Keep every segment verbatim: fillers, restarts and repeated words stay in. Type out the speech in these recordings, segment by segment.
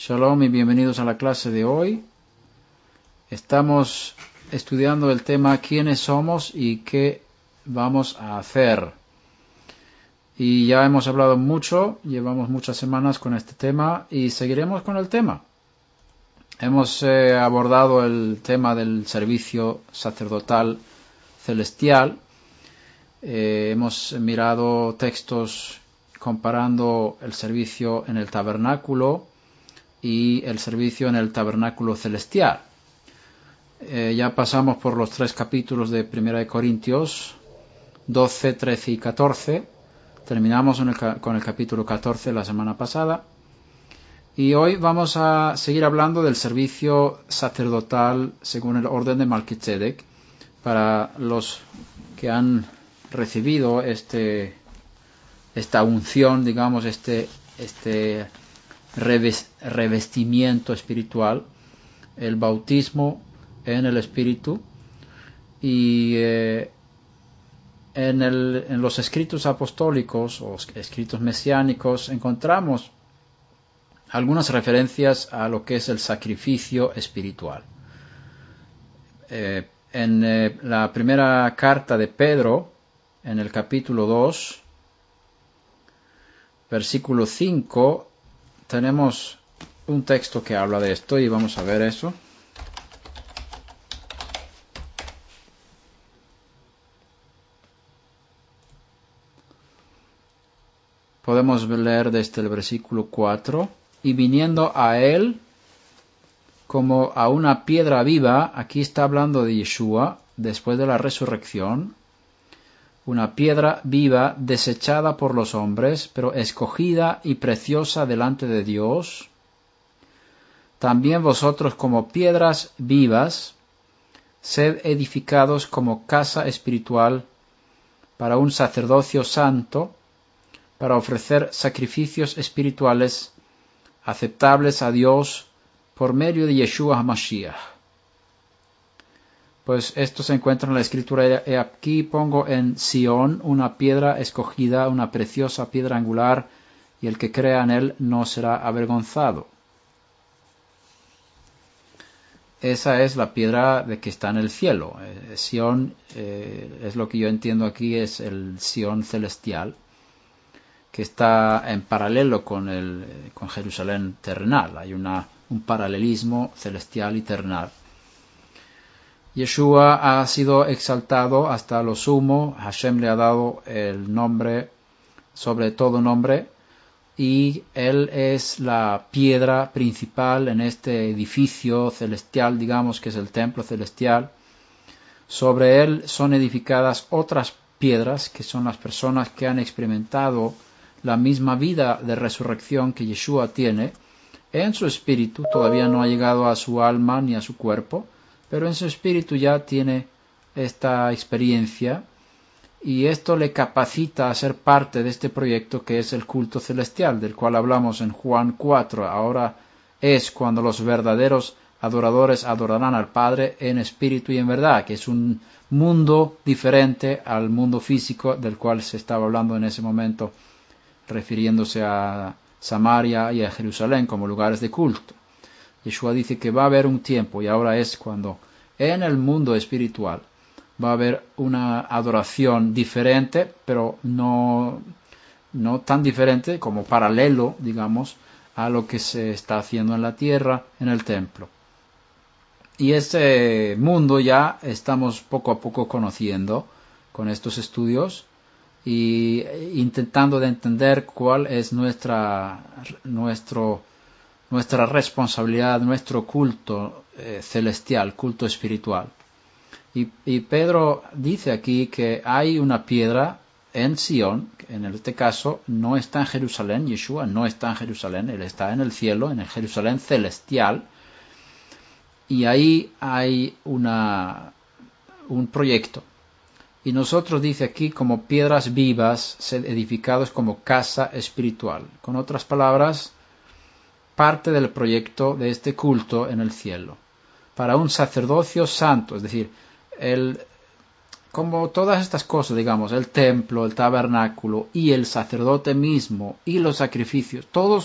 Shalom y bienvenidos a la clase de hoy. Estamos estudiando el tema quiénes somos y qué vamos a hacer. Y ya hemos hablado mucho, llevamos muchas semanas con este tema y seguiremos con el tema. Hemos eh, abordado el tema del servicio sacerdotal celestial. Eh, hemos mirado textos comparando el servicio en el tabernáculo y el servicio en el tabernáculo celestial. Eh, ya pasamos por los tres capítulos de Primera de Corintios, doce, trece y catorce. Terminamos en el, con el capítulo catorce la semana pasada. Y hoy vamos a seguir hablando del servicio sacerdotal según el orden de Melquisedec, para los que han recibido este, esta unción, digamos, este, este revestimiento espiritual, el bautismo en el Espíritu. Y eh, en, el, en los escritos apostólicos o escritos mesiánicos encontramos algunas referencias a lo que es el sacrificio espiritual. Eh, en eh, la primera carta de Pedro, en el capítulo dos, versículo cinco, tenemos un texto que habla de esto y vamos a ver eso. Podemos leer desde el versículo cuatro. Y viniendo a él como a una piedra viva, aquí está hablando de Yeshua, después de la resurrección, una piedra viva desechada por los hombres, pero escogida y preciosa delante de Dios. También vosotros como piedras vivas, sed edificados como casa espiritual para un sacerdocio santo, para ofrecer sacrificios espirituales aceptables a Dios por medio de Yeshua HaMashiach. Pues esto se encuentra en la escritura. Aquí pongo en Sión una piedra escogida, una preciosa piedra angular, y el que crea en él no será avergonzado. Esa es la piedra de que está en el cielo. Eh, Sión, eh, es lo que yo entiendo aquí, es el Sión celestial, que está en paralelo con, el, con Jerusalén terrenal. Hay una, un paralelismo celestial y terrenal. Yeshua ha sido exaltado hasta lo sumo. Hashem le ha dado el nombre sobre todo nombre, y él es la piedra principal en este edificio celestial, digamos que es el templo celestial. Sobre él son edificadas otras piedras, que son las personas que han experimentado la misma vida de resurrección que Yeshua tiene. En su espíritu todavía no ha llegado a su alma ni a su cuerpo, pero en su espíritu ya tiene esta experiencia, y esto le capacita a ser parte de este proyecto que es el culto celestial, del cual hablamos en Juan cuatro. Ahora es cuando los verdaderos adoradores adorarán al Padre en espíritu y en verdad, que es un mundo diferente al mundo físico del cual se estaba hablando en ese momento, refiriéndose a Samaria y a Jerusalén como lugares de culto. Yeshua dice que va a haber un tiempo, y ahora es cuando en el mundo espiritual va a haber una adoración diferente, pero no, no tan diferente, como paralelo, digamos, a lo que se está haciendo en la tierra, en el templo. Y ese mundo ya estamos poco a poco conociendo con estos estudios, y intentando de entender cuál es nuestra, nuestro, nuestra responsabilidad, nuestro culto eh, celestial, culto espiritual. Y, y Pedro dice aquí que hay una piedra en Sión, que en este caso no está en Jerusalén. Yeshua no está en Jerusalén, él está en el cielo, en el Jerusalén celestial, y ahí hay una, un proyecto. Y nosotros, dice aquí, como piedras vivas, sed edificados como casa espiritual. Con otras palabras, parte del proyecto de este culto en el cielo, para un sacerdocio santo, es decir, el, como todas estas cosas, digamos, el templo, el tabernáculo y el sacerdote mismo y los sacrificios, todos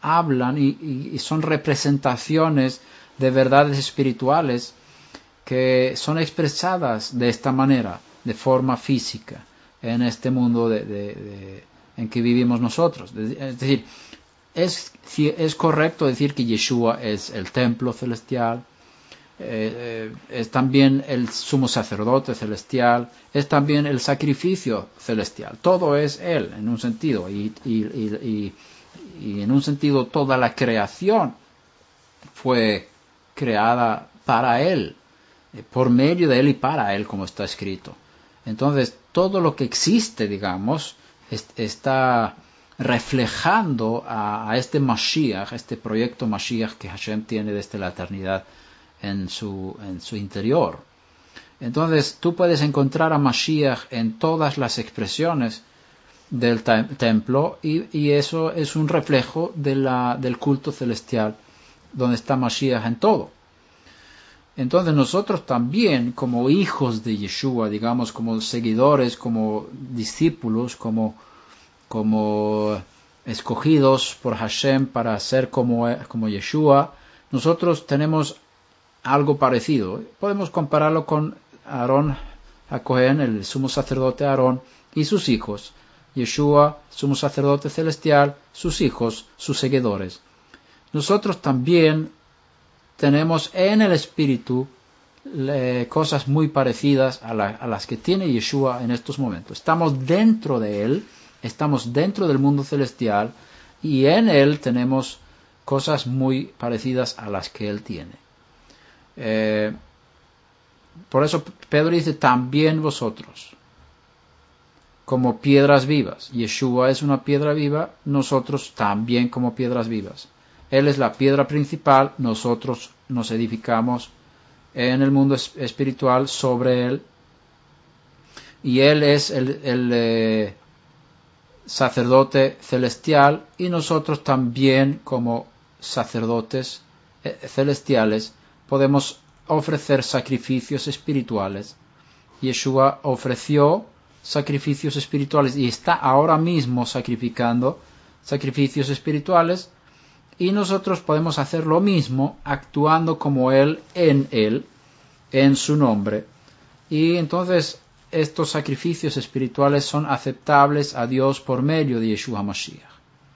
hablan y, y, y son representaciones de verdades espirituales que son expresadas de esta manera, de forma física, en este mundo de, de, de, en que vivimos nosotros. Es decir, es, es correcto decir que Yeshua es el templo celestial, eh, eh, es también el sumo sacerdote celestial, es también el sacrificio celestial. Todo es Él, en un sentido, y, y, y, y, y en un sentido toda la creación fue creada para Él, por medio de Él y para Él, como está escrito. Entonces, todo lo que existe, digamos, es, está reflejando a, a este Mashiach, este proyecto Mashiach que Hashem tiene desde la eternidad en su, en su interior. Entonces, tú puedes encontrar a Mashiach en todas las expresiones del te- templo y, y eso es un reflejo de la, del culto celestial, donde está Mashiach en todo. Entonces nosotros también, como hijos de Yeshua, digamos, como seguidores, como discípulos, como, como escogidos por Hashem para ser como, como Yeshua, nosotros tenemos algo parecido. Podemos compararlo con Aarón HaKohen, el sumo sacerdote Aarón, y sus hijos. Yeshua, sumo sacerdote celestial, sus hijos, sus seguidores. Nosotros también tenemos en el espíritu eh, cosas muy parecidas a, la, a las que tiene Yeshua en estos momentos. Estamos dentro de él, estamos dentro del mundo celestial y en él tenemos cosas muy parecidas a las que él tiene. Eh, por eso Pedro dice también vosotros, como piedras vivas. Yeshua es una piedra viva, nosotros también como piedras vivas. Él es la piedra principal, nosotros nos edificamos en el mundo espiritual sobre Él. Y Él es el, el eh, sacerdote celestial y nosotros también como sacerdotes eh, celestiales podemos ofrecer sacrificios espirituales. Yeshua ofreció sacrificios espirituales y está ahora mismo sacrificando sacrificios espirituales. Y nosotros podemos hacer lo mismo actuando como Él en Él, en su nombre. Y entonces estos sacrificios espirituales son aceptables a Dios por medio de Yeshua Mashiach.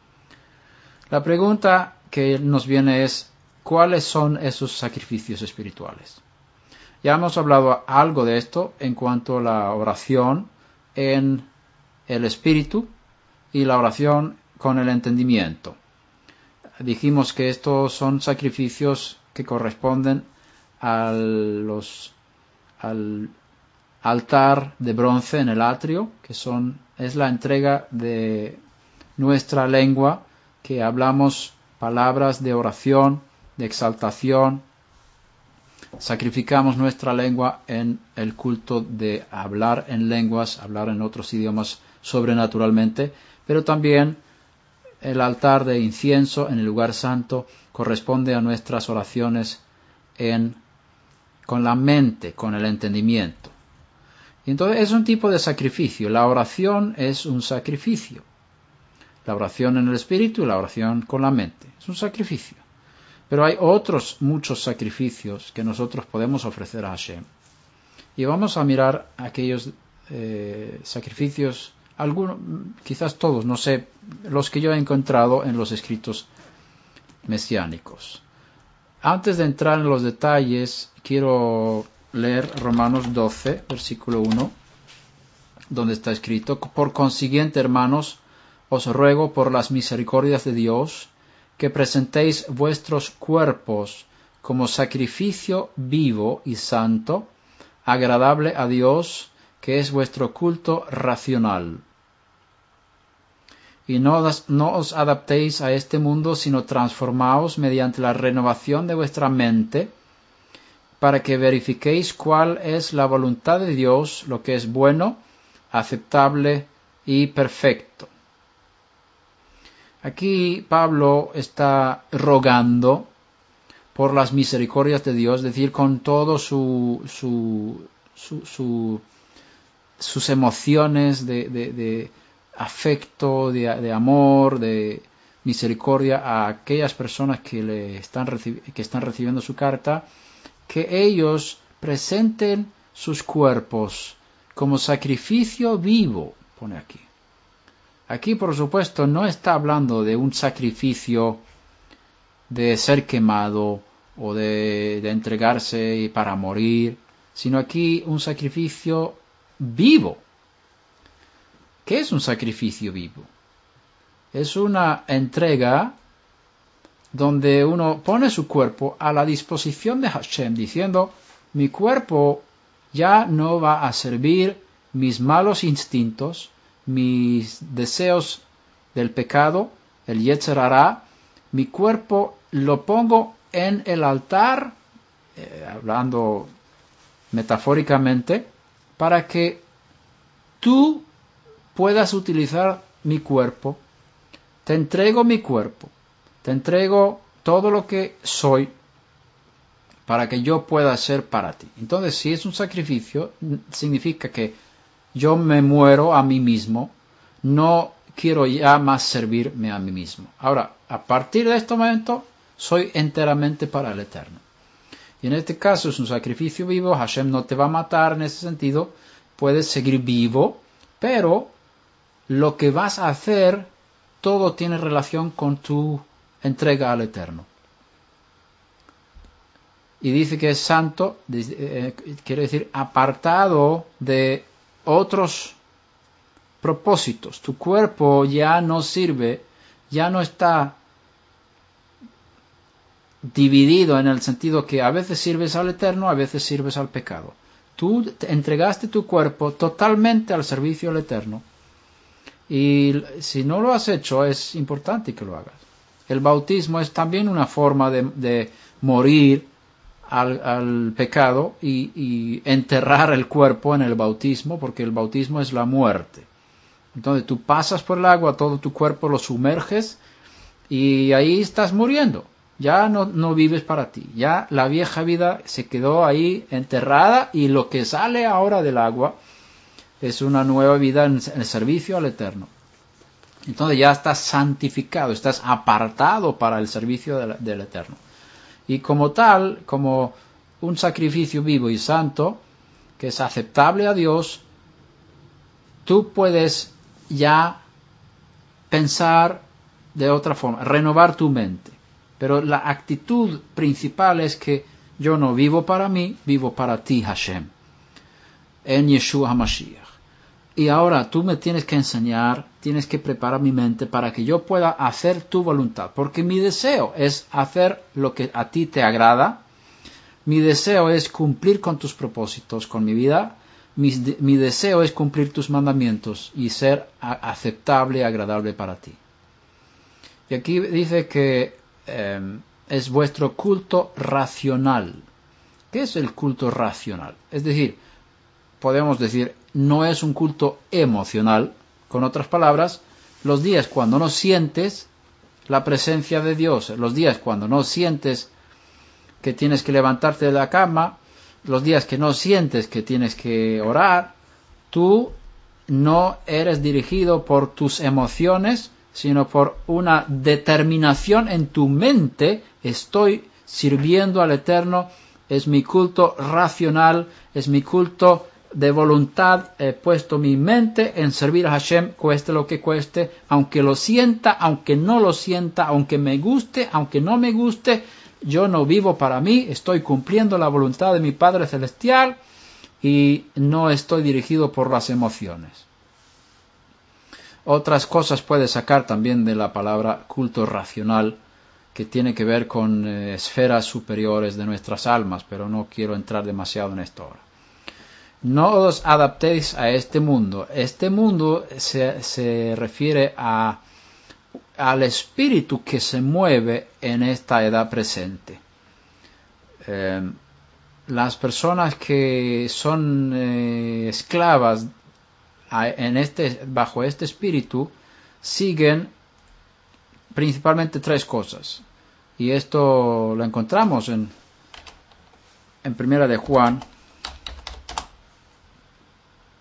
La pregunta que nos viene es, ¿cuáles son esos sacrificios espirituales? Ya hemos hablado algo de esto en cuanto a la oración en el espíritu y la oración con el entendimiento. Dijimos que estos son sacrificios que corresponden a los, al altar de bronce en el atrio, que son, es la entrega de nuestra lengua, que hablamos palabras de oración, de exaltación, sacrificamos nuestra lengua en el culto de hablar en lenguas, hablar en otros idiomas sobrenaturalmente, pero también el altar de incienso en el lugar santo corresponde a nuestras oraciones en, con la mente, con el entendimiento. Y entonces es un tipo de sacrificio. La oración es un sacrificio. La oración en el espíritu y la oración con la mente. Es un sacrificio. Pero hay otros muchos sacrificios que nosotros podemos ofrecer a Hashem. Y vamos a mirar aquellos eh, sacrificios, algunos, quizás todos, no sé, los que yo he encontrado en los escritos mesiánicos. Antes de entrar en los detalles, quiero leer Romanos doce, versículo uno, donde está escrito: por consiguiente, hermanos, os ruego por las misericordias de Dios, que presentéis vuestros cuerpos como sacrificio vivo y santo, agradable a Dios, que es vuestro culto racional. Y no, no os adaptéis a este mundo, sino transformaos mediante la renovación de vuestra mente, para que verifiquéis cuál es la voluntad de Dios, lo que es bueno, aceptable y perfecto. Aquí Pablo está rogando por las misericordias de Dios, es decir, con todo su, su, su, su sus emociones de, de, de afecto, de, de amor, de, misericordia a aquellas personas que, le están, que están recibiendo su carta, que ellos presenten sus cuerpos como sacrificio vivo, pone aquí. Aquí, por supuesto, no está hablando de un sacrificio de ser quemado o de, de entregarse para morir, sino aquí un sacrificio vivo. ¿Qué es un sacrificio vivo? Es una entrega donde uno pone su cuerpo a la disposición de Hashem, diciendo, mi cuerpo ya no va a servir mis malos instintos, mis deseos del pecado, el Yetzer Hara, mi cuerpo lo pongo en el altar, eh, hablando metafóricamente, para que tú puedas utilizar mi cuerpo. Te entrego mi cuerpo, te entrego todo lo que soy para que yo pueda ser para ti. Entonces, si es un sacrificio, significa que yo me muero a mí mismo, no quiero ya más servirme a mí mismo. Ahora, a partir de este momento, soy enteramente para el Eterno. Y en este caso es un sacrificio vivo, Hashem no te va a matar en ese sentido, puedes seguir vivo, pero lo que vas a hacer, todo tiene relación con tu entrega al Eterno. Y dice que es santo, eh, quiere decir apartado de otros propósitos. Tu cuerpo ya no sirve, ya no está dividido en el sentido que a veces sirves al Eterno, a veces sirves al pecado. Tú te entregaste tu cuerpo totalmente al servicio al Eterno. Y si no lo has hecho, es importante que lo hagas. El bautismo es también una forma de, de morir al, al pecado y, y enterrar el cuerpo en el bautismo, porque el bautismo es la muerte. Entonces tú pasas por el agua, todo tu cuerpo lo sumerges y ahí estás muriendo. Ya no, no vives para ti. Ya la vieja vida se quedó ahí enterrada y lo que sale ahora del agua es una nueva vida en el servicio al Eterno. Entonces ya estás santificado, estás apartado para el servicio del, del Eterno. Y como tal, como un sacrificio vivo y santo, que es aceptable a Dios, tú puedes ya pensar de otra forma, renovar tu mente. Pero la actitud principal es que yo no vivo para mí, vivo para ti, Hashem, en Yeshua HaMashiach. Y ahora tú me tienes que enseñar, tienes que preparar mi mente para que yo pueda hacer tu voluntad. Porque mi deseo es hacer lo que a ti te agrada. Mi deseo es cumplir con tus propósitos, con mi vida. Mi, mi deseo es cumplir tus mandamientos y ser a, aceptable y agradable para ti. Y aquí dice que eh, es vuestro culto racional. ¿Qué es el culto racional? Es decir, podemos decir, no es un culto emocional. Con otras palabras, los días cuando no sientes la presencia de Dios, los días cuando no sientes que tienes que levantarte de la cama, los días que no sientes que tienes que orar, tú no eres dirigido por tus emociones, sino por una determinación en tu mente. Estoy sirviendo al Eterno, es mi culto racional, es mi culto de voluntad, he puesto mi mente en servir a Hashem, cueste lo que cueste, aunque lo sienta, aunque no lo sienta, aunque me guste, aunque no me guste, yo no vivo para mí, estoy cumpliendo la voluntad de mi Padre Celestial y no estoy dirigido por las emociones. Otras cosas puede sacar también de la palabra culto racional, que tiene que ver con eh, esferas superiores de nuestras almas, pero no quiero entrar demasiado en esto ahora. No os adaptéis a este mundo. Este mundo se, se refiere a, al espíritu que se mueve en esta edad presente. Eh, las personas que son eh, esclavas a, en este, bajo este espíritu siguen principalmente tres cosas. Y esto lo encontramos en, en Primera de Juan.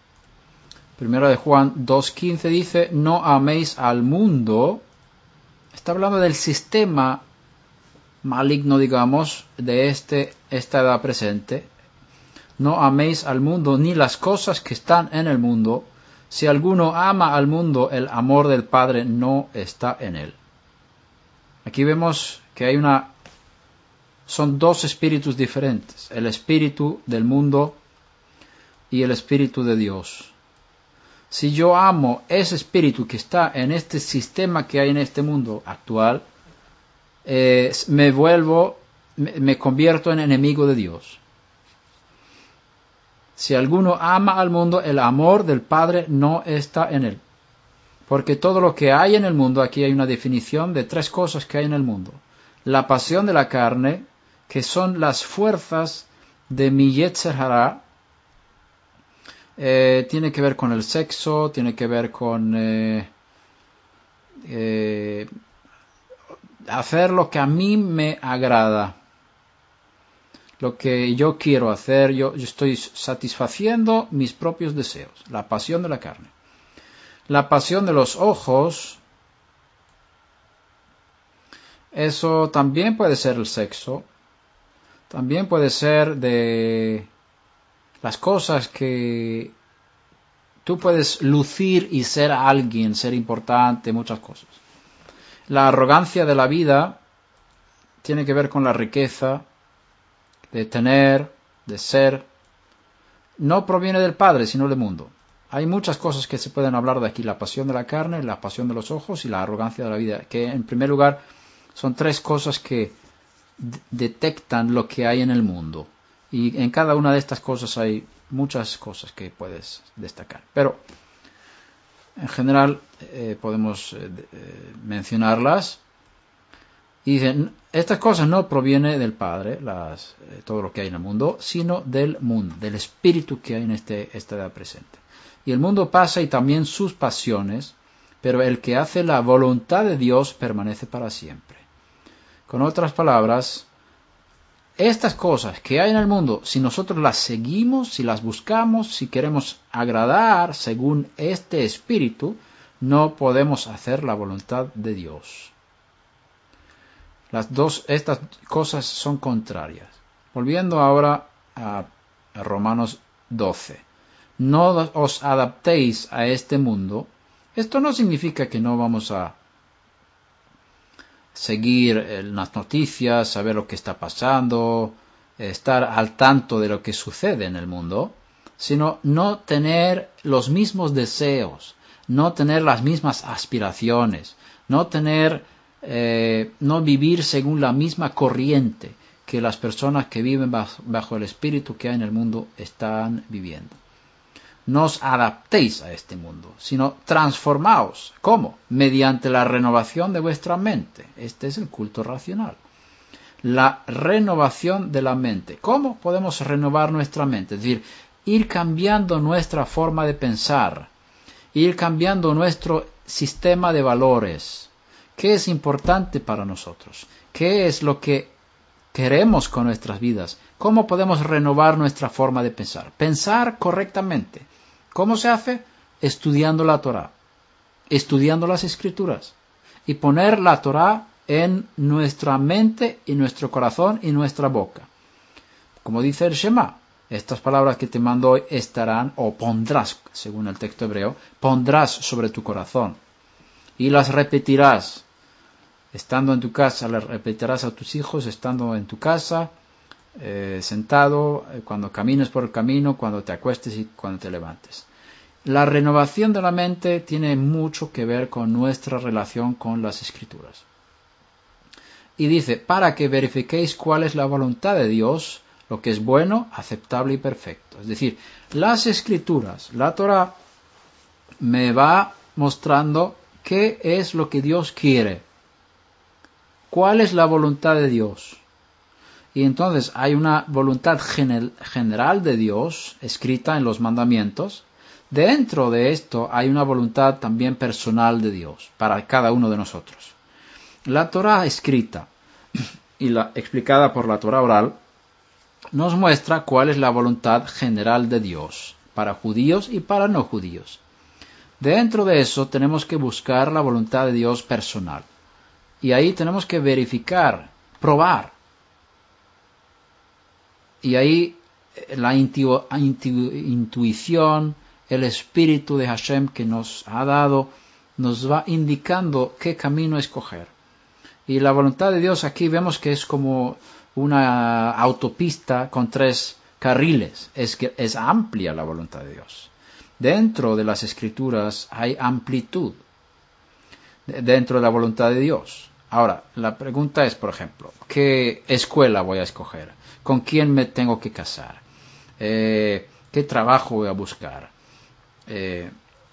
Primera de Juan dos quince dice, no améis al mundo, Está hablando del sistema maligno, digamos, de este, esta edad presente. No améis al mundo ni las cosas que están en el mundo. Si alguno ama al mundo, el amor del Padre no está en él. Aquí vemos que hay una, son dos espíritus diferentes, el espíritu del mundo y el espíritu de Dios. Si yo amo ese espíritu que está en este sistema que hay en este mundo actual, eh, me vuelvo, me, me convierto en enemigo de Dios. Si alguno ama al mundo, el amor del Padre no está en él. Porque todo lo que hay en el mundo, aquí hay una definición de tres cosas que hay en el mundo. La pasión de la carne, que son las fuerzas de mi Yetzer Hara, eh, tiene que ver con el sexo, tiene que ver con eh, eh, hacer lo que a mí me agrada. Lo que yo quiero hacer, yo, yo estoy satisfaciendo mis propios deseos, la pasión de la carne. La pasión de los ojos, eso también puede ser el sexo, también puede ser de las cosas que tú puedes lucir y ser alguien, ser importante, muchas cosas. La arrogancia de la vida tiene que ver con la riqueza, de tener, de ser. No proviene del Padre, sino del mundo. Hay muchas cosas que se pueden hablar de aquí, la pasión de la carne, la pasión de los ojos y la arrogancia de la vida, que en primer lugar son tres cosas que d- detectan lo que hay en el mundo. Y en cada una de estas cosas hay muchas cosas que puedes destacar. Pero en general eh, podemos eh, eh, mencionarlas. Y dicen, estas cosas no provienen del Padre, las, eh, todo lo que hay en el mundo, sino del mundo, del espíritu que hay en este, esta edad presente. Y el mundo pasa y también sus pasiones, pero el que hace la voluntad de Dios permanece para siempre. Con otras palabras, estas cosas que hay en el mundo, si nosotros las seguimos, si las buscamos, si queremos agradar según este espíritu, no podemos hacer la voluntad de Dios. Las dos, estas cosas son contrarias. Volviendo ahora a, a Romanos doce. No os adaptéis a este mundo. Esto no significa que no vamos a seguir las noticias, saber lo que está pasando, estar al tanto de lo que sucede en el mundo, sino no tener los mismos deseos, no tener las mismas aspiraciones, no tener, eh, no vivir según la misma corriente que las personas que viven bajo, bajo el espíritu que hay en el mundo están viviendo. No os adaptéis a este mundo, sino transformaos. ¿Cómo? Mediante la renovación de vuestra mente. Este es el culto racional. La renovación de la mente. ¿Cómo podemos renovar nuestra mente? Es decir, ir cambiando nuestra forma de pensar, ir cambiando nuestro sistema de valores. ¿Qué es importante para nosotros? ¿Qué es lo que queremos con nuestras vidas? ¿Cómo podemos renovar nuestra forma de pensar? Pensar correctamente. ¿Cómo se hace? Estudiando la Torá, estudiando las Escrituras y poner la Torá en nuestra mente y nuestro corazón y nuestra boca. Como dice el Shema, estas palabras que te mando hoy estarán, o pondrás, según el texto hebreo, pondrás sobre tu corazón y las repetirás. Estando en tu casa, las repetirás a tus hijos, estando en tu casa, eh, sentado, eh, cuando camines por el camino, cuando te acuestes y cuando te levantes. La renovación de la mente tiene mucho que ver con nuestra relación con las Escrituras. Y dice, para que verifiquéis cuál es la voluntad de Dios, lo que es bueno, aceptable y perfecto. Es decir, las Escrituras, la Torá, me va mostrando qué es lo que Dios quiere. ¿Cuál es la voluntad de Dios? Y entonces hay una voluntad general de Dios escrita en los mandamientos. Dentro de esto hay una voluntad también personal de Dios para cada uno de nosotros. La Torá escrita y la explicada por la Torá oral nos muestra cuál es la voluntad general de Dios para judíos y para no judíos. Dentro de eso tenemos que buscar la voluntad de Dios personal. Y ahí tenemos que verificar, probar. Y ahí la intu- intu- intuición, el espíritu de Hashem que nos ha dado, nos va indicando qué camino escoger. Y la voluntad de Dios aquí vemos que es como una autopista con tres carriles. Es que es amplia la voluntad de Dios. Dentro de las Escrituras hay amplitud dentro de la voluntad de Dios. Ahora, la pregunta es, por ejemplo, ¿qué escuela voy a escoger? ¿Con quién me tengo que casar? Eh, ¿Qué trabajo voy a buscar? Eh,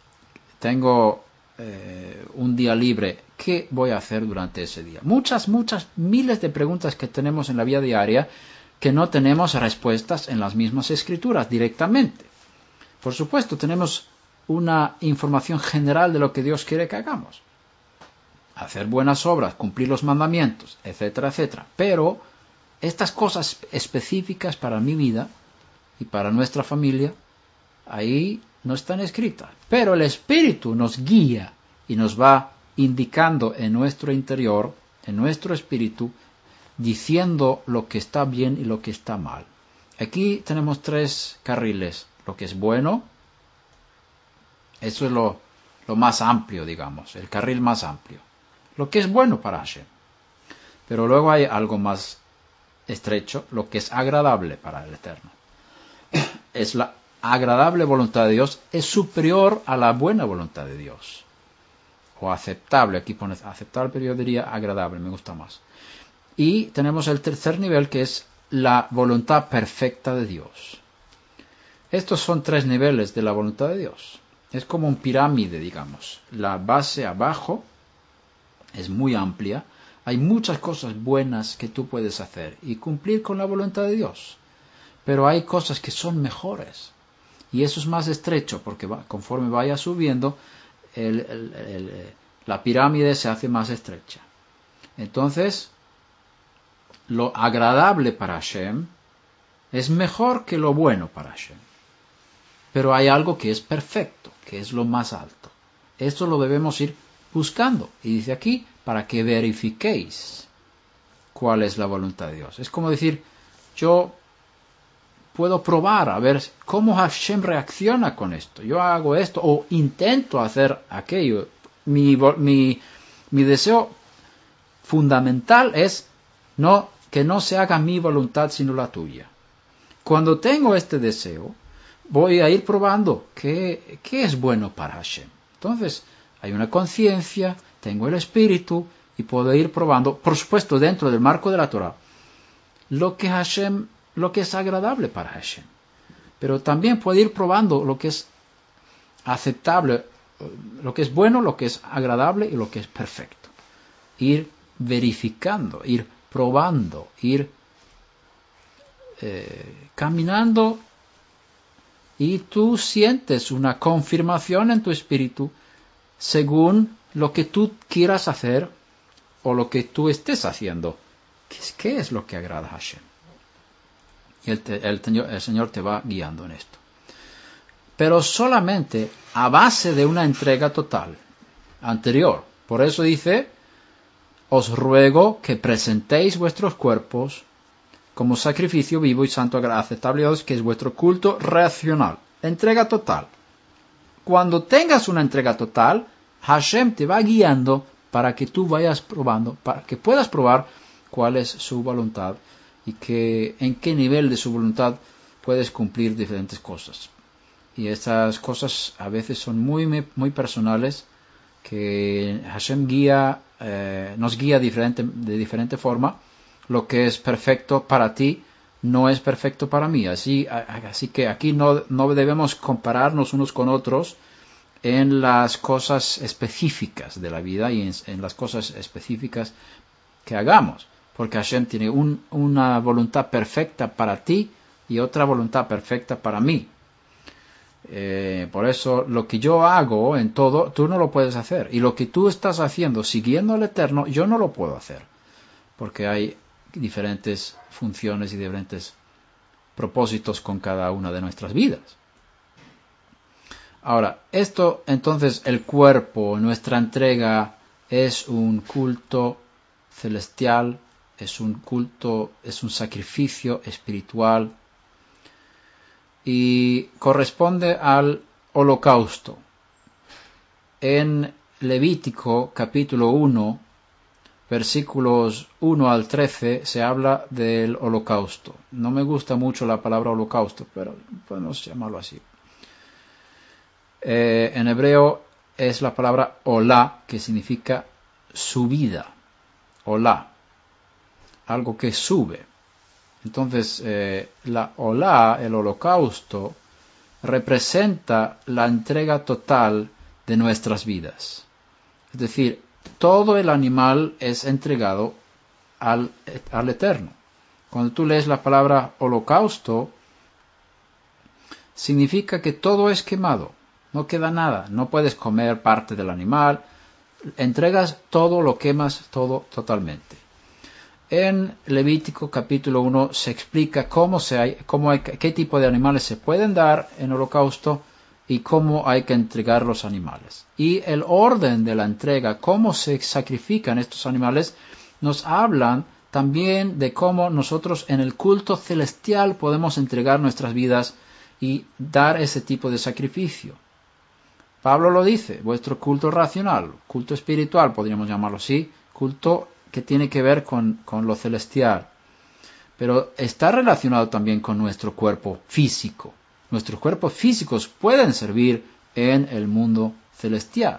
tengo eh, un día libre. ¿Qué voy a hacer durante ese día? Muchas, muchas, miles de preguntas que tenemos en la vida diaria que no tenemos respuestas en las mismas Escrituras directamente. Por supuesto, tenemos una información general de lo que Dios quiere que hagamos. Hacer buenas obras, cumplir los mandamientos, etcétera, etcétera. Pero estas cosas específicas para mi vida y para nuestra familia, ahí no están escritas. Pero el Espíritu nos guía y nos va indicando en nuestro interior, en nuestro espíritu, diciendo lo que está bien y lo que está mal. Aquí tenemos tres carriles. Lo que es bueno, eso es lo, lo más amplio, digamos, el carril más amplio. Lo que es bueno para Hashem. Pero luego hay algo más estrecho, lo que es agradable para el Eterno. Es la agradable voluntad de Dios, es superior a la buena voluntad de Dios. O aceptable, aquí pone aceptable, pero yo diría agradable, me gusta más. Y tenemos el tercer nivel, que es la voluntad perfecta de Dios. Estos son tres niveles de la voluntad de Dios. Es como un pirámide, digamos. La base abajo es muy amplia. Hay muchas cosas buenas que tú puedes hacer y cumplir con la voluntad de Dios. Pero hay cosas que son mejores. Y eso es más estrecho, porque va, conforme vaya subiendo, el, el, el, la pirámide se hace más estrecha. Entonces, lo agradable para Hashem es mejor que lo bueno para Hashem. Pero hay algo que es perfecto, que es lo más alto. Esto lo debemos ir buscando. Y dice aquí, para que verifiquéis cuál es la voluntad de Dios. Es como decir, yo puedo probar a ver cómo Hashem reacciona con esto. Yo hago esto o intento hacer aquello. Mi, mi, mi deseo fundamental es no, que no se haga mi voluntad sino la tuya. Cuando tengo este deseo, voy a ir probando qué, qué es bueno para Hashem. Entonces, hay una conciencia, tengo el espíritu y puedo ir probando, por supuesto, dentro del marco de la Torah, lo que Hashem, lo que es agradable para Hashem. Pero también puedo ir probando lo que es aceptable, lo que es bueno, lo que es agradable y lo que es perfecto. Ir verificando, ir probando, ir eh, caminando. Y tú sientes una confirmación en tu espíritu según lo que tú quieras hacer o lo que tú estés haciendo. ¿Qué es, qué es lo que agrada a Hashem? Y el, te, el, el Señor te va guiando en esto. Pero solamente a base de una entrega total, anterior. Por eso dice, os ruego que presentéis vuestros cuerpos como sacrificio vivo y santo aceptable a Dios, que es vuestro culto racional. Entrega total. Cuando tengas una entrega total, Hashem te va guiando para que tú vayas probando, para que puedas probar cuál es su voluntad y que, en qué nivel de su voluntad puedes cumplir diferentes cosas. Y estas cosas a veces son muy, muy personales, que Hashem guía, eh, nos guía diferente, de diferente forma. Lo que es perfecto para ti no es perfecto para mí. Así, así que aquí no, no debemos compararnos unos con otros en las cosas específicas de la vida y en, en las cosas específicas que hagamos. Porque Hashem tiene un, una voluntad perfecta para ti y otra voluntad perfecta para mí. Eh, por eso lo que yo hago en todo, tú no lo puedes hacer. Y lo que tú estás haciendo siguiendo al Eterno, yo no lo puedo hacer. Porque hay diferentes funciones y diferentes propósitos con cada una de nuestras vidas. Ahora, esto entonces, el cuerpo, nuestra entrega, es un culto celestial, es un culto, es un sacrificio espiritual y corresponde al holocausto. En Levítico capítulo uno, versículos uno al trece, se habla del holocausto. No me gusta mucho la palabra holocausto, pero podemos llamarlo así. Eh, en hebreo es la palabra olá, que significa subida. Olá, algo que sube. Entonces, eh, la olá, el holocausto, representa la entrega total de nuestras vidas. Es decir, todo el animal es entregado al, al Eterno. Cuando tú lees la palabra holocausto, significa que todo es quemado. No queda nada. No puedes comer parte del animal. Entregas todo, lo quemas todo totalmente. En Levítico capítulo uno se explica cómo se hay, cómo hay, qué tipo de animales se pueden dar en holocausto y cómo hay que entregar los animales. Y el orden de la entrega, cómo se sacrifican estos animales, nos hablan también de cómo nosotros en el culto celestial podemos entregar nuestras vidas y dar ese tipo de sacrificio. Pablo lo dice, vuestro culto racional, culto espiritual, podríamos llamarlo así, culto que tiene que ver con, con lo celestial. Pero está relacionado también con nuestro cuerpo físico. Nuestros cuerpos físicos pueden servir en el mundo celestial.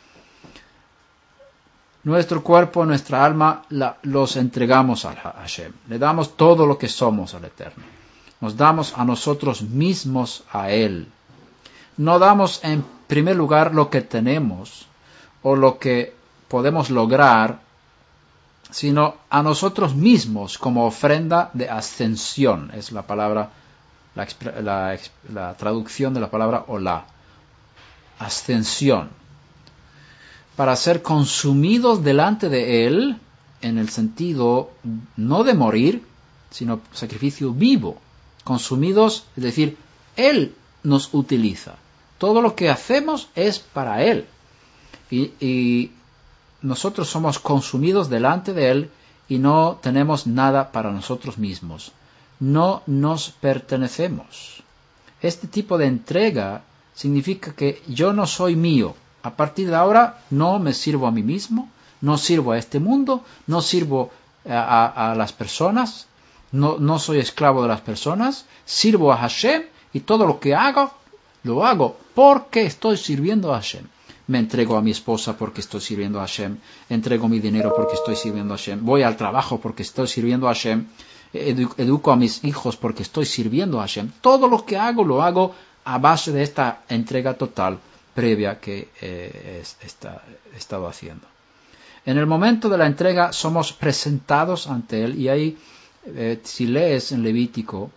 Nuestro cuerpo, nuestra alma, la, los entregamos a Hashem. Le damos todo lo que somos al Eterno. Nos damos a nosotros mismos a Él. No damos en primer lugar lo que tenemos o lo que podemos lograr, sino a nosotros mismos como ofrenda de ascensión. Es la palabra, la, la, la traducción de la palabra olá. Ascensión. Para ser consumidos delante de Él, en el sentido no de morir, sino sacrificio vivo. Consumidos, es decir, Él nos utiliza. Todo lo que hacemos es para Él. Y, y nosotros somos consumidos delante de Él y no tenemos nada para nosotros mismos. No nos pertenecemos. Este tipo de entrega significa que yo no soy mío. A partir de ahora no me sirvo a mí mismo, no sirvo a este mundo, no sirvo a, a, a las personas, no, no soy esclavo de las personas, sirvo a Hashem y todo lo que hago, lo hago porque estoy sirviendo a Hashem. Me entrego a mi esposa porque estoy sirviendo a Hashem, entrego mi dinero porque estoy sirviendo a Hashem, voy al trabajo porque estoy sirviendo a Hashem, edu- educo a mis hijos porque estoy sirviendo a Hashem. Todo lo que hago, lo hago a base de esta entrega total previa que eh, es, está, he estado haciendo. En el momento de la entrega somos presentados ante Él y ahí, eh, si lees en Levítico,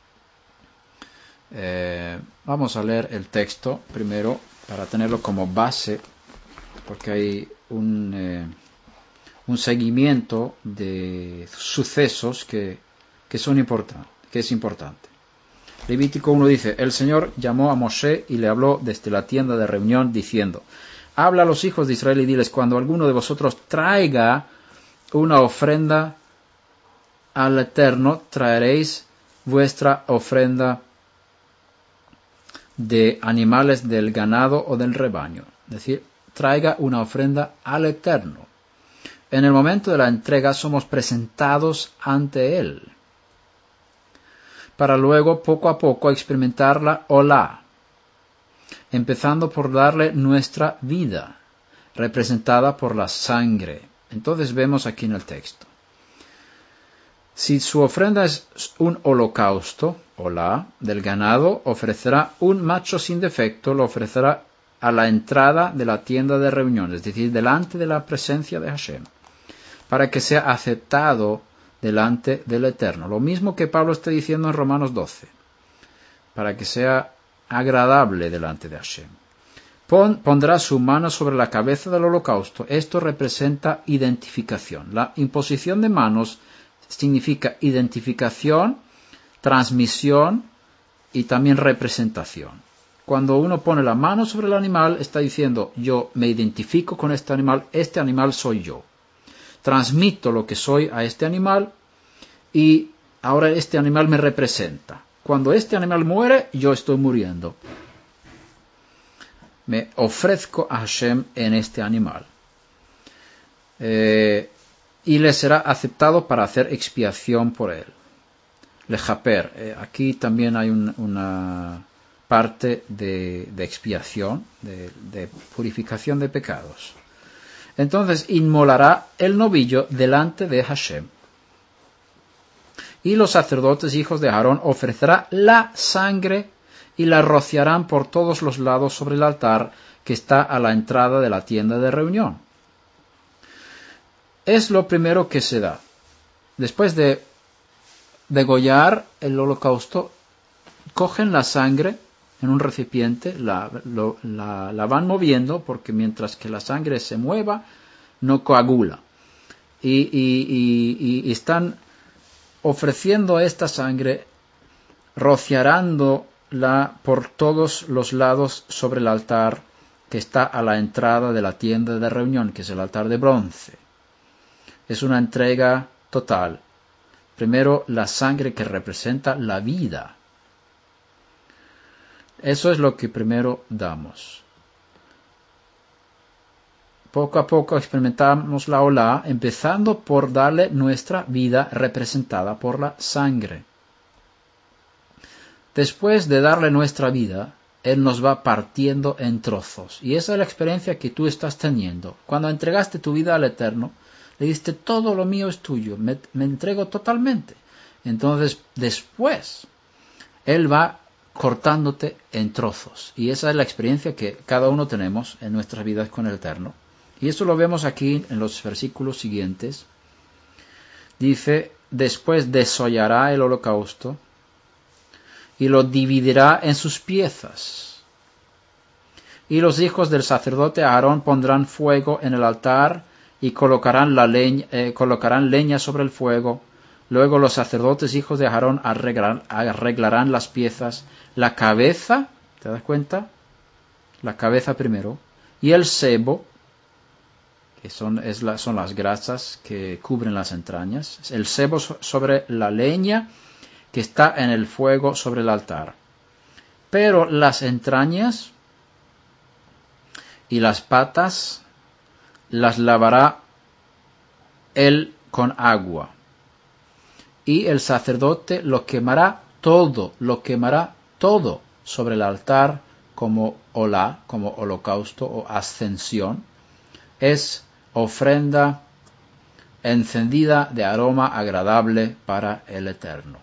eh, vamos a leer el texto primero para tenerlo como base, porque hay un, eh, un seguimiento de sucesos que, que, son important, que es importante. Levítico uno dice, el Señor llamó a Moshe y le habló desde la tienda de reunión diciendo, habla a los hijos de Israel y diles, cuando alguno de vosotros traiga una ofrenda al Eterno, traeréis vuestra ofrenda de animales del ganado o del rebaño. Es decir, traiga una ofrenda al Eterno. En el momento de la entrega somos presentados ante Él, para luego poco a poco experimentar la olá, empezando por darle nuestra vida, representada por la sangre. Entonces vemos aquí en el texto. Si su ofrenda es un holocausto, olá, del ganado, ofrecerá un macho sin defecto, lo ofrecerá a la entrada de la tienda de reunión, es decir, delante de la presencia de Hashem, para que sea aceptado delante del Eterno. Lo mismo que Pablo está diciendo en Romanos doce, para que sea agradable delante de Hashem. Pon, pondrá su mano sobre la cabeza del holocausto. Esto representa identificación. La imposición de manos significa identificación, transmisión y también representación. Cuando uno pone la mano sobre el animal, está diciendo, yo me identifico con este animal, este animal soy yo. transmito lo que soy a este animal y ahora este animal me representa. Cuando este animal muere, yo estoy muriendo. Me ofrezco a Hashem en este animal. Eh, y le será aceptado para hacer expiación por él. Lejaper. Eh, aquí también hay un, una parte de, de expiación, de, de purificación de pecados. Entonces inmolará el novillo delante de Hashem. Y los sacerdotes hijos de Aarón ofrecerán la sangre y la rociarán por todos los lados sobre el altar que está a la entrada de la tienda de reunión. Es lo primero que se da. Después de degollar el holocausto, cogen la sangre en un recipiente, la, lo, la, la van moviendo, porque mientras que la sangre se mueva, no coagula. Y, y, y, y están ofreciendo esta sangre, rociarándola por todos los lados sobre el altar que está a la entrada de la tienda de reunión, que es el altar de bronce. Es una entrega total. Primero, la sangre que representa la vida. Eso es lo que primero damos. Poco a poco experimentamos la Olá, empezando por darle nuestra vida representada por la sangre. Después de darle nuestra vida, Él nos va partiendo en trozos. Y esa es la experiencia que tú estás teniendo. Cuando entregaste tu vida al Eterno, le diste todo lo mío es tuyo, me, me entrego totalmente. Entonces, después, Él va cortándote en trozos. Y esa es la experiencia que cada uno tenemos en nuestras vidas con el Eterno. Y eso lo vemos aquí en los versículos siguientes. Dice, después desollará el holocausto y lo dividirá en sus piezas. Y los hijos del sacerdote Aarón pondrán fuego en el altar y colocarán, la leña, eh, colocarán leña sobre el fuego. Luego los sacerdotes hijos de Aarón arreglarán, arreglarán las piezas, la cabeza, ¿te das cuenta? La cabeza primero, y el sebo, que son, es la, son las grasas que cubren las entrañas, el sebo sobre la leña que está en el fuego sobre el altar. Pero las entrañas y las patas las lavará él con agua. Y el sacerdote lo quemará todo, lo quemará todo sobre el altar como olá, como holocausto o ascensión. Es ofrenda encendida de aroma agradable para el Eterno.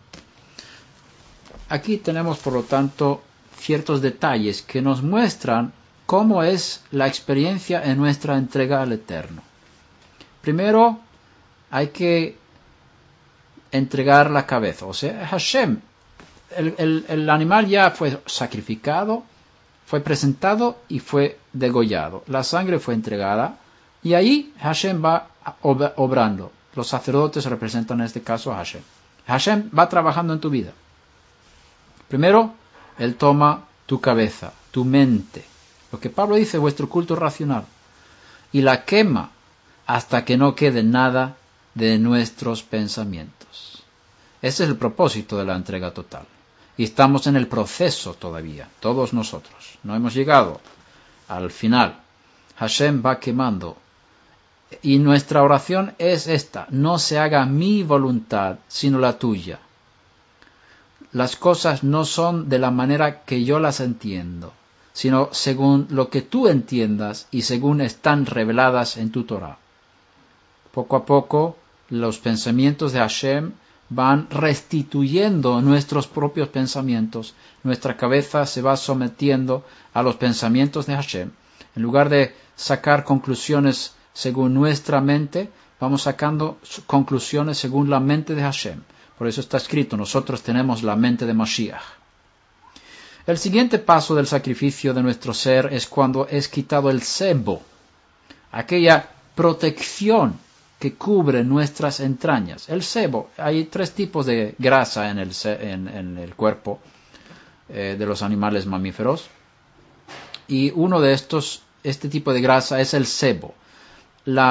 Aquí tenemos, por lo tanto, ciertos detalles que nos muestran cómo es la experiencia en nuestra entrega al Eterno. Primero, hay que entregar la cabeza. O sea, Hashem, el, el, el animal ya fue sacrificado, fue presentado y fue degollado. La sangre fue entregada y ahí Hashem va obrando. Los sacerdotes representan en este caso a Hashem. Hashem va trabajando en tu vida. Primero, Él toma tu cabeza, tu mente. Lo que Pablo dice, vuestro culto racional. Y la quema hasta que no quede nada de nuestros pensamientos. Ese es el propósito de la entrega total. Y estamos en el proceso todavía, todos nosotros. No hemos llegado al final. Hashem va quemando. Y nuestra oración es esta: no se haga mi voluntad, sino la tuya. Las cosas no son de la manera que yo las entiendo, sino según lo que tú entiendas y según están reveladas en tu Torah. Poco a poco, los pensamientos de Hashem van restituyendo nuestros propios pensamientos. Nuestra cabeza se va sometiendo a los pensamientos de Hashem. En lugar de sacar conclusiones según nuestra mente, vamos sacando conclusiones según la mente de Hashem. Por eso está escrito, nosotros tenemos la mente de Mashiach. El siguiente paso del sacrificio de nuestro ser es cuando es quitado el sebo, aquella protección que cubre nuestras entrañas. El sebo, hay tres tipos de grasa en el, en, en el cuerpo eh, de los animales mamíferos. Y uno de estos, este tipo de grasa es el sebo. La,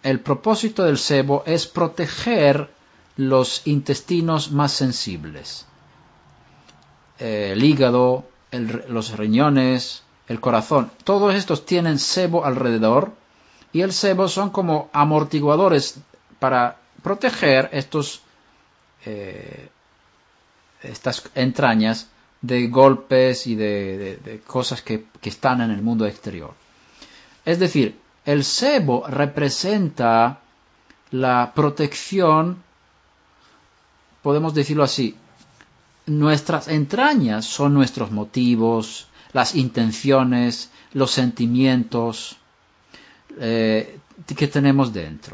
el propósito del sebo es proteger los intestinos más sensibles. Eh, el hígado, el, los riñones, el corazón, todos estos tienen sebo alrededor, y el sebo son como amortiguadores para proteger estos, eh, estas entrañas de golpes y de, de, de cosas que, que están en el mundo exterior. Es decir, el sebo representa la protección, podemos decirlo así. Nuestras entrañas son nuestros motivos, las intenciones, los sentimientos eh, que tenemos dentro.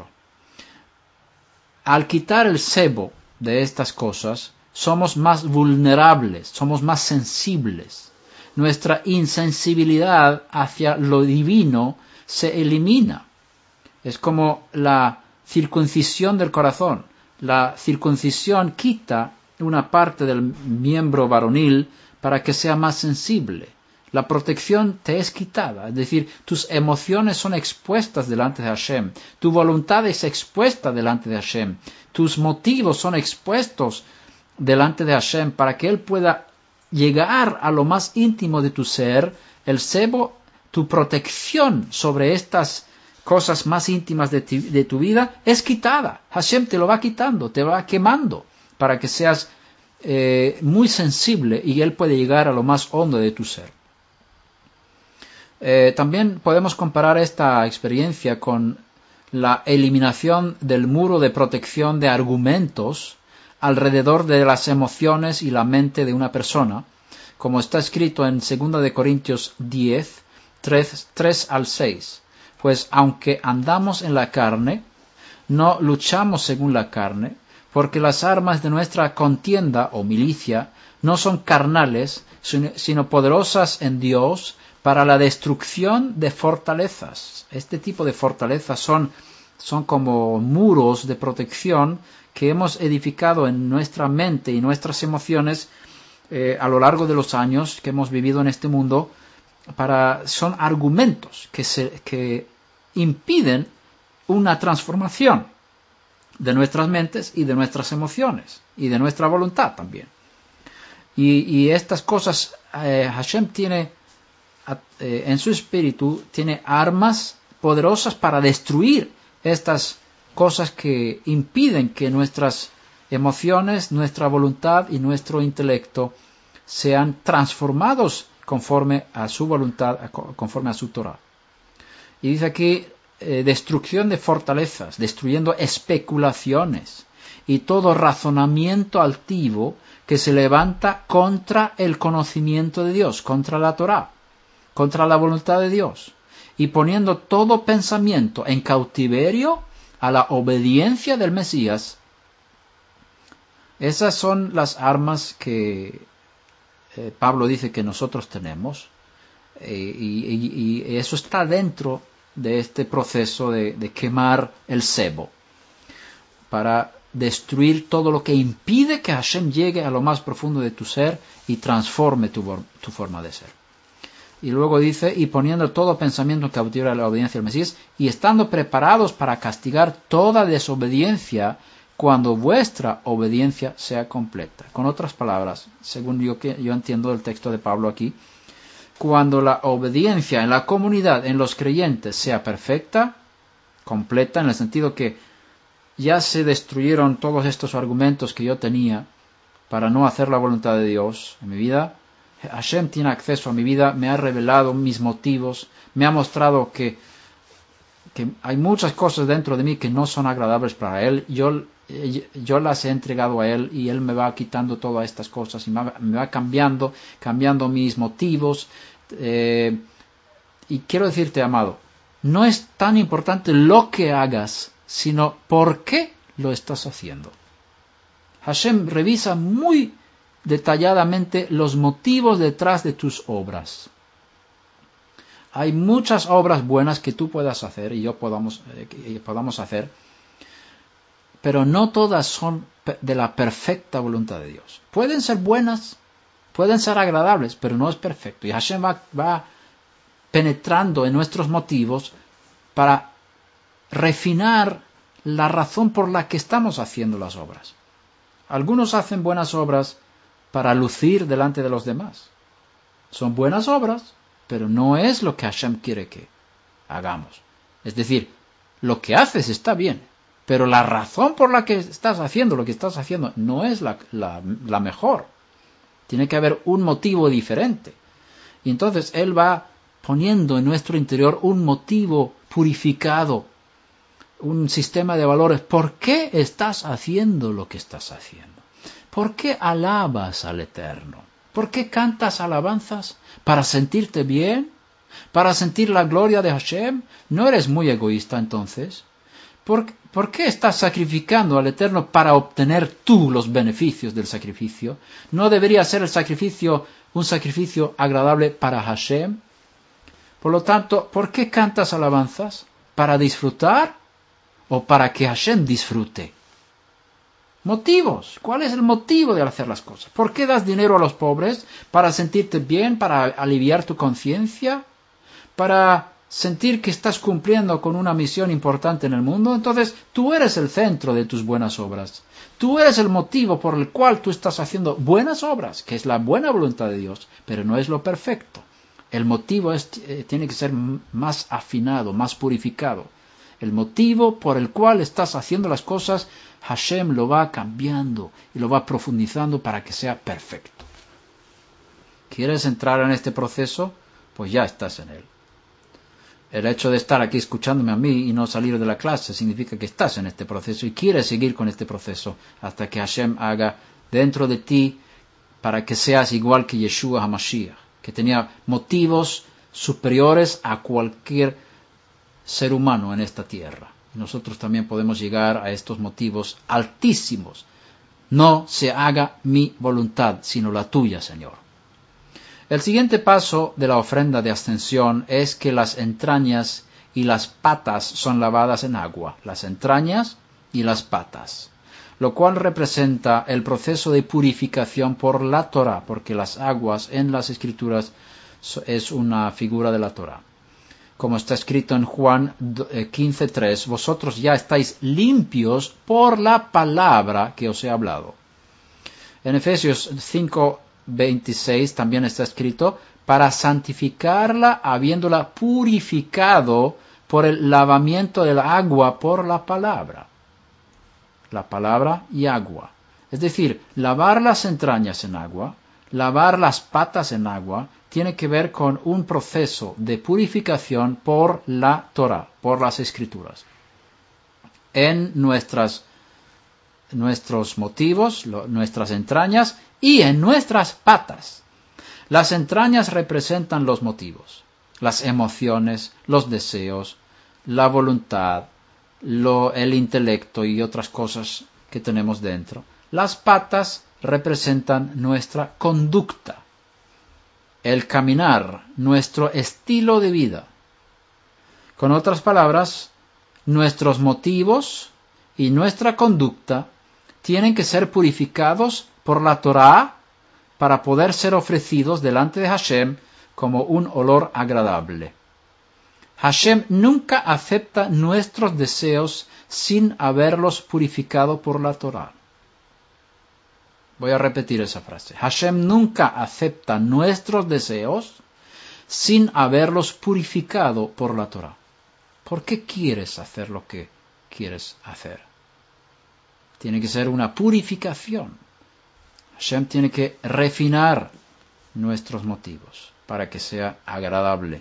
Al quitar el sebo de estas cosas, somos más vulnerables, somos más sensibles. Nuestra insensibilidad hacia lo divino se elimina. Es como la circuncisión del corazón. La circuncisión quita una parte del miembro varonil para que sea más sensible. La protección te es quitada, es decir, tus emociones son expuestas delante de Hashem, tu voluntad es expuesta delante de Hashem, tus motivos son expuestos delante de Hashem para que Él pueda llegar a lo más íntimo de tu ser. El sebo, tu protección sobre estas cosas más íntimas de, ti, de tu vida es quitada. Hashem te lo va quitando, te va quemando para que seas eh, muy sensible y Él puede llegar a lo más hondo de tu ser. Eh, también podemos comparar esta experiencia con la eliminación del muro de protección de argumentos alrededor de las emociones y la mente de una persona, como está escrito en segunda de Corintios diez, tres al seis. Pues aunque andamos en la carne, no luchamos según la carne, porque las armas de nuestra contienda o milicia no son carnales, sino poderosas en Dios para la destrucción de fortalezas. Este tipo de fortalezas son, son como muros de protección que hemos edificado en nuestra mente y nuestras emociones eh, a lo largo de los años que hemos vivido en este mundo. Para, son argumentos que, se, que impiden una transformación de nuestras mentes y de nuestras emociones y de nuestra voluntad también. Y, y estas cosas, eh, Hashem tiene eh, en su espíritu, tiene armas poderosas para destruir estas cosas que impiden que nuestras emociones, nuestra voluntad y nuestro intelecto sean transformados conforme a su voluntad, conforme a su Torah. Y dice aquí, eh, destrucción de fortalezas, destruyendo especulaciones y todo razonamiento altivo que se levanta contra el conocimiento de Dios, contra la Torah, contra la voluntad de Dios, y poniendo todo pensamiento en cautiverio a la obediencia del Mesías. Esas son las armas que eh, Pablo dice que nosotros tenemos, eh, y, y, y eso está dentro de este proceso de, de quemar el sebo, para destruir todo lo que impide que Hashem llegue a lo más profundo de tu ser y transforme tu, tu forma de ser. Y luego dice, y poniendo todo pensamiento en cautiverio a la obediencia del Mesías, y estando preparados para castigar toda desobediencia cuando vuestra obediencia sea completa. Con otras palabras, según yo, que yo entiendo el texto de Pablo aquí, cuando la obediencia en la comunidad, en los creyentes, sea perfecta, completa, en el sentido que ya se destruyeron todos estos argumentos que yo tenía para no hacer la voluntad de Dios en mi vida, Hashem tiene acceso a mi vida, me ha revelado mis motivos, me ha mostrado que, que hay muchas cosas dentro de mí que no son agradables para Él. Yo, yo las he entregado a Él y Él me va quitando todas estas cosas y me va, me va cambiando, cambiando mis motivos. Eh, y quiero decirte, amado, no es tan importante lo que hagas, sino por qué lo estás haciendo. Hashem revisa muy detalladamente los motivos detrás de tus obras. Hay muchas obras buenas que tú puedas hacer y yo podamos, eh, que podamos hacer, pero no todas son de la perfecta voluntad de Dios. Pueden ser buenas, pueden ser agradables, pero no es perfecto. Y Hashem va, va penetrando en nuestros motivos para refinar la razón por la que estamos haciendo las obras. Algunos hacen buenas obras para lucir delante de los demás. Son buenas obras, pero no es lo que Hashem quiere que hagamos. Es decir, lo que haces está bien, pero la razón por la que estás haciendo lo que estás haciendo no es la, la, la mejor. Tiene que haber un motivo diferente. Y entonces Él va poniendo en nuestro interior un motivo purificado, un sistema de valores. ¿Por qué estás haciendo lo que estás haciendo? ¿Por qué alabas al Eterno? ¿Por qué cantas alabanzas? ¿Para sentirte bien? ¿Para sentir la gloria de Hashem? ¿No eres muy egoísta entonces? ¿Por, ¿Por qué estás sacrificando al Eterno para obtener tú los beneficios del sacrificio? ¿No debería ser el sacrificio un sacrificio agradable para Hashem? Por lo tanto, ¿por qué cantas alabanzas? ¿Para disfrutar o para que Hashem disfrute? Motivos. ¿Cuál es el motivo de hacer las cosas? ¿Por qué das dinero a los pobres? ¿Para sentirte bien? ¿Para aliviar tu conciencia? ¿Para sentir que estás cumpliendo con una misión importante en el mundo? Entonces, tú eres el centro de tus buenas obras. Tú eres el motivo por el cual tú estás haciendo buenas obras, que es la buena voluntad de Dios, pero no es lo perfecto. El motivo es, eh, tiene que ser más afinado, más purificado. El motivo por el cual estás haciendo las cosas, Hashem lo va cambiando y lo va profundizando para que sea perfecto. ¿Quieres entrar en este proceso? Pues ya estás en él. El hecho de estar aquí escuchándome a mí y no salir de la clase significa que estás en este proceso y quieres seguir con este proceso hasta que Hashem haga dentro de ti para que seas igual que Yeshua HaMashiach, que tenía motivos superiores a cualquier ser humano en esta tierra. Nosotros también podemos llegar a estos motivos altísimos. No se haga mi voluntad, sino la tuya, Señor. El siguiente paso de la ofrenda de ascensión es que las entrañas y las patas son lavadas en agua. Las entrañas y las patas. Lo cual representa el proceso de purificación por la Torah, porque las aguas en las Escrituras es una figura de la Torah. Como está escrito en Juan quince tres, vosotros ya estáis limpios por la palabra que os he hablado. En Efesios cinco veintiséis también está escrito, para santificarla habiéndola purificado por el lavamiento del agua por la palabra. La palabra y agua. Es decir, lavar las entrañas en agua, lavar las patas en agua, tiene que ver con un proceso de purificación por la Torah, por las Escrituras. En nuestras, nuestros motivos, lo, nuestras entrañas y en nuestras patas. Las entrañas representan los motivos, las emociones, los deseos, la voluntad, lo, el intelecto y otras cosas que tenemos dentro. Las patas representan nuestra conducta, el caminar, nuestro estilo de vida. Con otras palabras, nuestros motivos y nuestra conducta tienen que ser purificados por la Torah para poder ser ofrecidos delante de Hashem como un olor agradable. Hashem nunca acepta nuestros deseos sin haberlos purificado por la Torah. Voy a repetir esa frase. Hashem nunca acepta nuestros deseos sin haberlos purificado por la Torah. ¿Por qué quieres hacer lo que quieres hacer? Tiene que ser una purificación. Hashem tiene que refinar nuestros motivos para que sea agradable.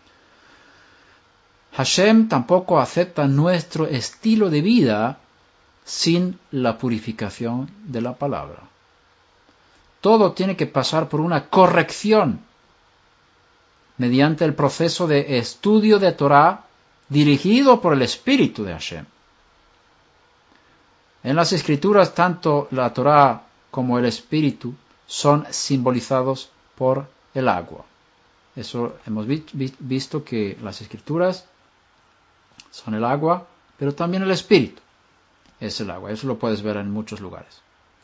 Hashem tampoco acepta nuestro estilo de vida sin la purificación de la palabra. Todo tiene que pasar por una corrección mediante el proceso de estudio de Torah dirigido por el Espíritu de Hashem. En las Escrituras, tanto la Torah como el Espíritu son simbolizados por el agua. Eso hemos vi- vi- visto que las Escrituras son el agua, pero también el Espíritu es el agua. Eso lo puedes ver en muchos lugares.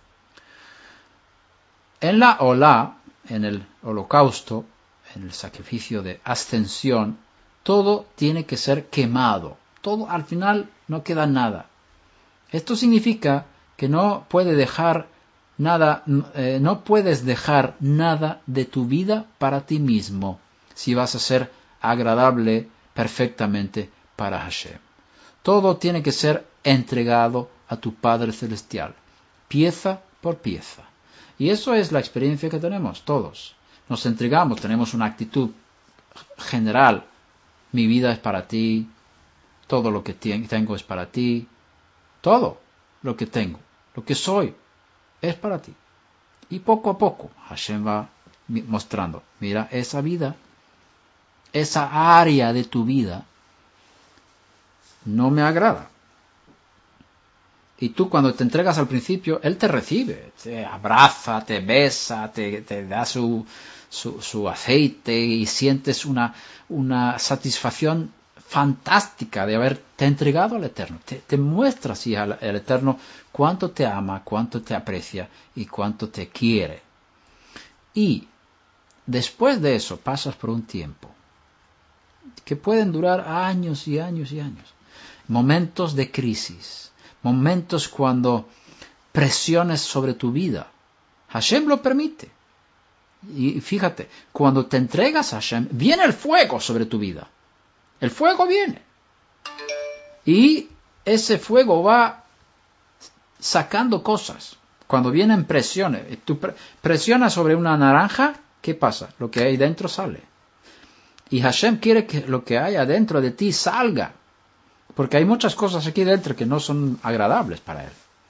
En la Olá, en el holocausto, en el sacrificio de ascensión, todo tiene que ser quemado. todo al final no queda nada. Esto significa que no puede dejar nada, eh, no puedes dejar nada de tu vida para ti mismo si vas a ser agradable perfectamente para Hashem. Todo tiene que ser entregado a tu Padre Celestial, pieza por pieza. Y eso es la experiencia que tenemos todos. Nos entregamos, tenemos una actitud general. Mi vida es para ti, todo lo que tengo es para ti, todo lo que tengo, lo que soy, es para ti. Y poco a poco Hashem va mostrando, mira, esa vida, esa área de tu vida no me agrada. Y tú cuando te entregas al principio, Él te recibe, te abraza, te besa, te, te da su, su, su aceite y sientes una, una satisfacción fantástica de haberte entregado al Eterno. Te, te muestra así al, al Eterno cuánto te ama, cuánto te aprecia y cuánto te quiere. Y después de eso pasas por un tiempo que pueden durar años y años y años. Momentos de crisis. Momentos cuando presiones sobre tu vida. Hashem lo permite. Y fíjate, cuando te entregas a Hashem, viene el fuego sobre tu vida. El fuego viene. Y ese fuego va sacando cosas. Cuando vienen presiones, tú presionas sobre una naranja, ¿qué pasa? Lo que hay dentro sale. Y Hashem quiere que lo que hay adentro de ti salga. Porque hay muchas cosas aquí dentro que no son agradables para Él.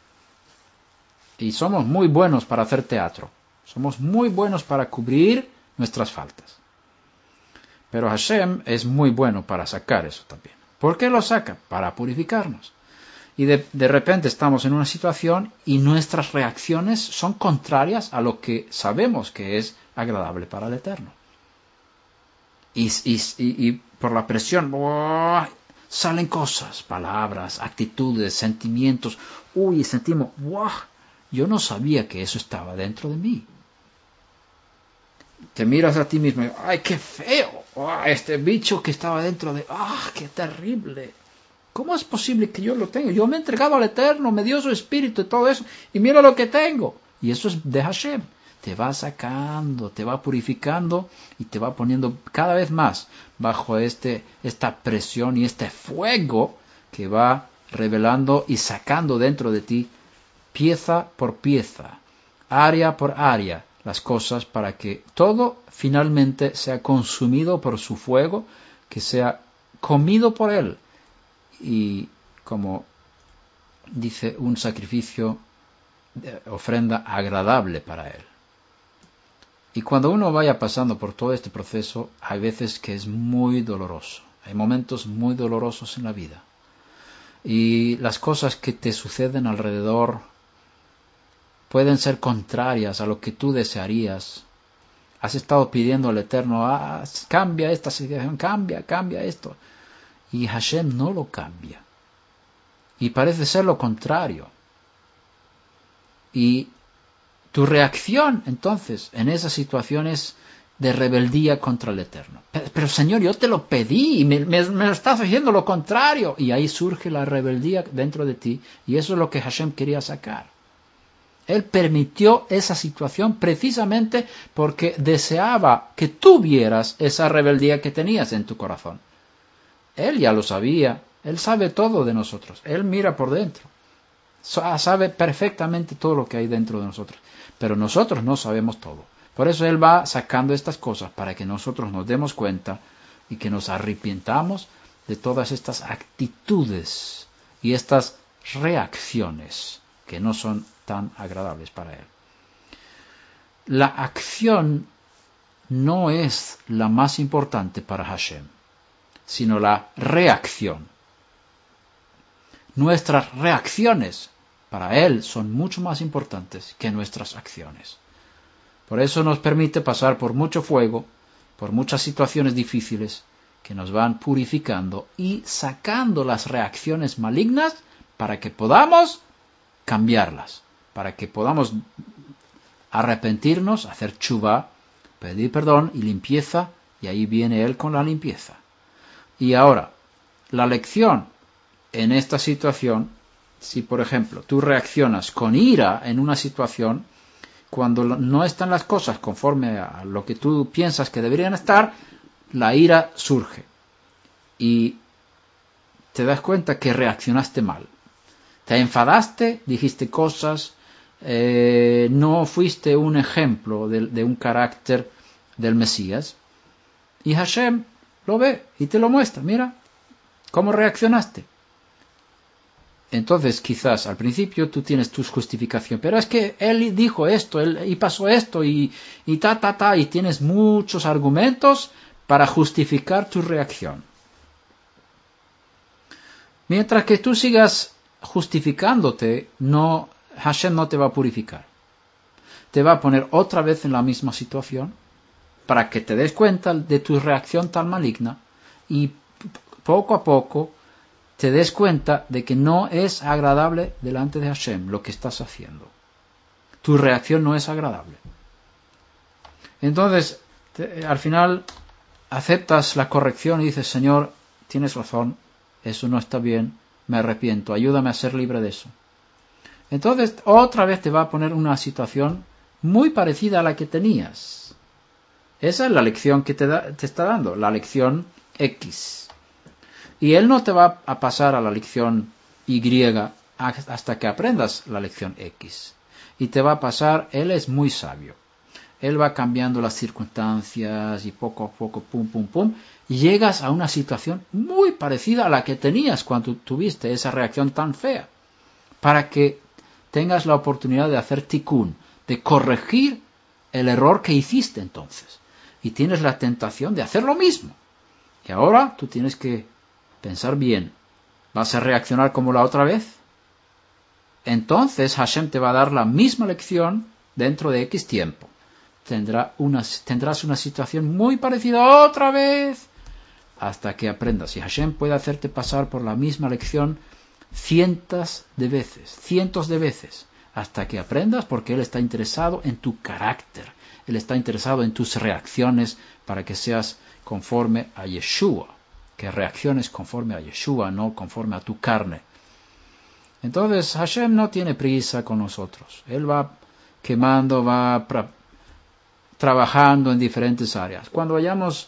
Y somos muy buenos para hacer teatro. Somos muy buenos para cubrir nuestras faltas. Pero Hashem es muy bueno para sacar eso también. ¿Por qué lo saca? Para purificarnos. Y de, de repente estamos en una situación y nuestras reacciones son contrarias a lo que sabemos que es agradable para el Eterno. Y, y, y, y por la presión... ¡buah! Salen cosas, palabras, actitudes, sentimientos. Uy, sentimos, ¡wow! Yo no sabía que eso estaba dentro de mí. Te miras a ti mismo y, ¡ay, qué feo! Oh, este bicho que estaba dentro de, ¡ah, qué terrible! ¿Cómo es posible que yo lo tenga? Yo me he entregado al Eterno, me dio su espíritu y todo eso, y mira lo que tengo. Y eso es de Hashem. Te va sacando, te va purificando y te va poniendo cada vez más bajo este, esta presión y este fuego que va revelando y sacando dentro de ti pieza por pieza, área por área, las cosas para que todo finalmente sea consumido por su fuego, que sea comido por Él. Y como dice, un sacrificio de ofrenda agradable para Él. Y cuando uno vaya pasando por todo este proceso, hay veces que es muy doloroso. Hay momentos muy dolorosos en la vida. Y las cosas que te suceden alrededor pueden ser contrarias a lo que tú desearías. Has estado pidiendo al Eterno, ah, cambia esta situación, cambia, cambia esto. Y Hashem no lo cambia. Y parece ser lo contrario. Y tu reacción, entonces, en esas situaciones de rebeldía contra el Eterno. Pero, pero Señor, yo te lo pedí y me, me, me estás haciendo lo contrario. Y ahí surge la rebeldía dentro de ti. Y eso es lo que Hashem quería sacar. Él permitió esa situación precisamente porque deseaba que tú vieras esa rebeldía que tenías en tu corazón. Él ya lo sabía. Él sabe todo de nosotros. Él mira por dentro. Sabe perfectamente todo lo que hay dentro de nosotros. Pero nosotros no sabemos todo. Por eso Él va sacando estas cosas para que nosotros nos demos cuenta y que nos arrepintamos de todas estas actitudes y estas reacciones que no son tan agradables para Él. La acción no es la más importante para Hashem, sino la reacción. Nuestras reacciones para Él son mucho más importantes que nuestras acciones. Por eso nos permite pasar por mucho fuego, por muchas situaciones difíciles que nos van purificando y sacando las reacciones malignas para que podamos cambiarlas, para que podamos arrepentirnos, hacer tshuva, pedir perdón y limpieza, y ahí viene Él con la limpieza. Y ahora, la lección en esta situación, si por ejemplo tú reaccionas con ira en una situación, cuando no están las cosas conforme a lo que tú piensas que deberían estar, la ira surge y te das cuenta que reaccionaste mal. Te enfadaste, dijiste cosas, eh, no fuiste un ejemplo de, de un carácter del Mesías. Y Hashem lo ve y te lo muestra. Mira cómo reaccionaste. Entonces quizás al principio tú tienes tu justificación, pero es que él dijo esto, él, y pasó esto, y, y ta, ta, ta, y tienes muchos argumentos para justificar tu reacción. Mientras que tú sigas justificándote, no, Hashem no te va a purificar. Te va a poner otra vez en la misma situación para que te des cuenta de tu reacción tan maligna y poco a poco te des cuenta de que no es agradable delante de Hashem lo que estás haciendo. Tu reacción no es agradable. Entonces, te, al final, aceptas la corrección y dices, Señor, tienes razón, eso no está bien, me arrepiento, ayúdame a ser libre de eso. Entonces, otra vez te va a poner una situación muy parecida a la que tenías. Esa es la lección que te, da, te está dando, la lección X. Y él no te va a pasar a la lección Y hasta que aprendas la lección X. Y te va a pasar, él es muy sabio. Él va cambiando las circunstancias y poco a poco, pum, pum, pum, y llegas a una situación muy parecida a la que tenías cuando tuviste esa reacción tan fea. Para que tengas la oportunidad de hacer tikkun, de corregir el error que hiciste entonces. Y tienes la tentación de hacer lo mismo. Y ahora tú tienes que pensar bien. ¿Vas a reaccionar como la otra vez? Entonces Hashem te va a dar la misma lección dentro de X tiempo. Tendrá una, tendrás una situación muy parecida otra vez hasta que aprendas. Y Hashem puede hacerte pasar por la misma lección cientos de veces, cientos de veces, hasta que aprendas, porque Él está interesado en tu carácter. Él está interesado en tus reacciones para que seas conforme a Yeshua. Que reacciones conforme a Yeshua, no conforme a tu carne. Entonces Hashem no tiene prisa con nosotros. Él va quemando, va pra, trabajando en diferentes áreas. Cuando hayamos,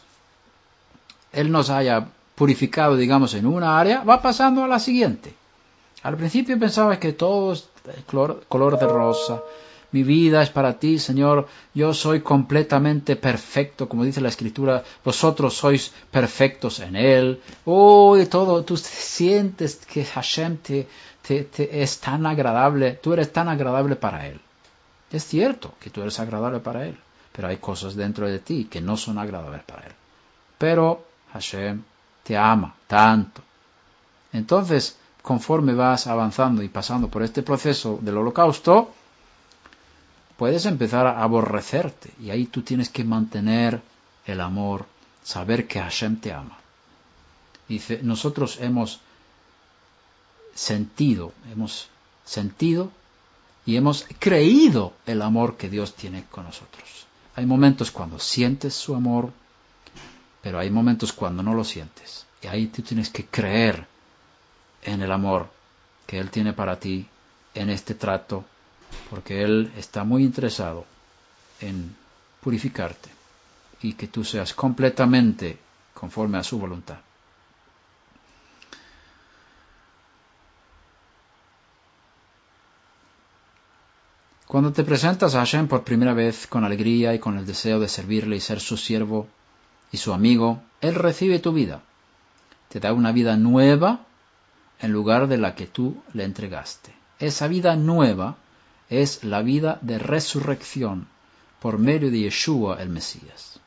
Él nos haya purificado, digamos, en una área, va pasando a la siguiente. Al principio pensaba que todo es color, color de rosa. Mi vida es para ti, Señor. Yo soy completamente perfecto, como dice la Escritura. Vosotros sois perfectos en Él. Oh, y todo, tú sientes que Hashem te, te, te es tan agradable. Tú eres tan agradable para Él. Es cierto que tú eres agradable para Él, pero hay cosas dentro de ti que no son agradables para Él. Pero Hashem te ama tanto. Entonces, conforme vas avanzando y pasando por este proceso del holocausto, puedes empezar a aborrecerte y ahí tú tienes que mantener el amor, saber que Hashem te ama. Dice, nosotros hemos sentido, hemos sentido y hemos creído el amor que Dios tiene con nosotros. Hay momentos cuando sientes su amor, pero hay momentos cuando no lo sientes. Y ahí tú tienes que creer en el amor que Él tiene para ti en este trato, porque Él está muy interesado en purificarte y que tú seas completamente conforme a su voluntad. Cuando te presentas a Hashem por primera vez con alegría y con el deseo de servirle y ser su siervo y su amigo, Él recibe tu vida. Te da una vida nueva en lugar de la que tú le entregaste. Esa vida nueva es la vida de resurrección por medio de Yeshua el Mesías.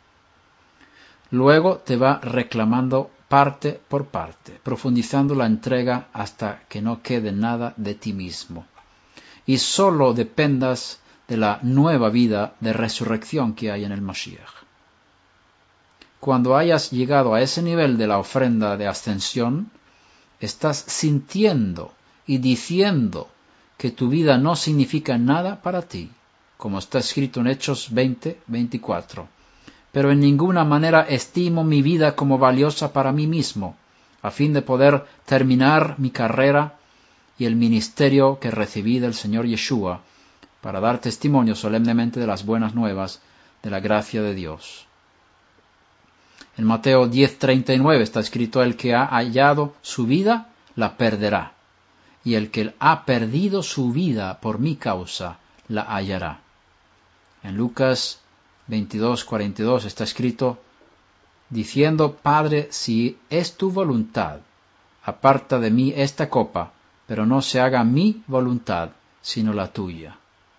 Luego te va reclamando parte por parte, profundizando la entrega hasta que no quede nada de ti mismo. Y solo dependas de la nueva vida de resurrección que hay en el Mashiach. Cuando hayas llegado a ese nivel de la ofrenda de ascensión, estás sintiendo y diciendo que tu vida no significa nada para ti, como está escrito en Hechos veinte, veinticuatro. Pero en ninguna manera estimo mi vida como valiosa para mí mismo, a fin de poder terminar mi carrera y el ministerio que recibí del Señor Yeshua, para dar testimonio solemnemente de las buenas nuevas de la gracia de Dios. En Mateo diez treinta y nueve está escrito: el que ha hallado su vida, la perderá, y el que ha perdido su vida por mi causa, la hallará. En Lucas veintidós cuarenta y dos está escrito, diciendo: Padre, si es tu voluntad, aparta de mí esta copa, pero no se haga mi voluntad, sino la tuya.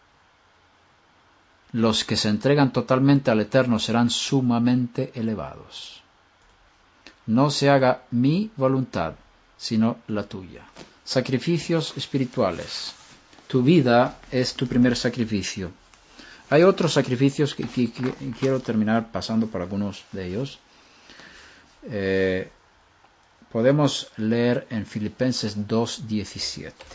Los que se entregan totalmente al Eterno serán sumamente elevados. No se haga mi voluntad, sino la tuya. Sacrificios espirituales. Tu vida es tu primer sacrificio. Hay otros sacrificios que, que, que quiero terminar pasando por algunos de ellos. Eh, podemos leer en Filipenses dos diecisiete.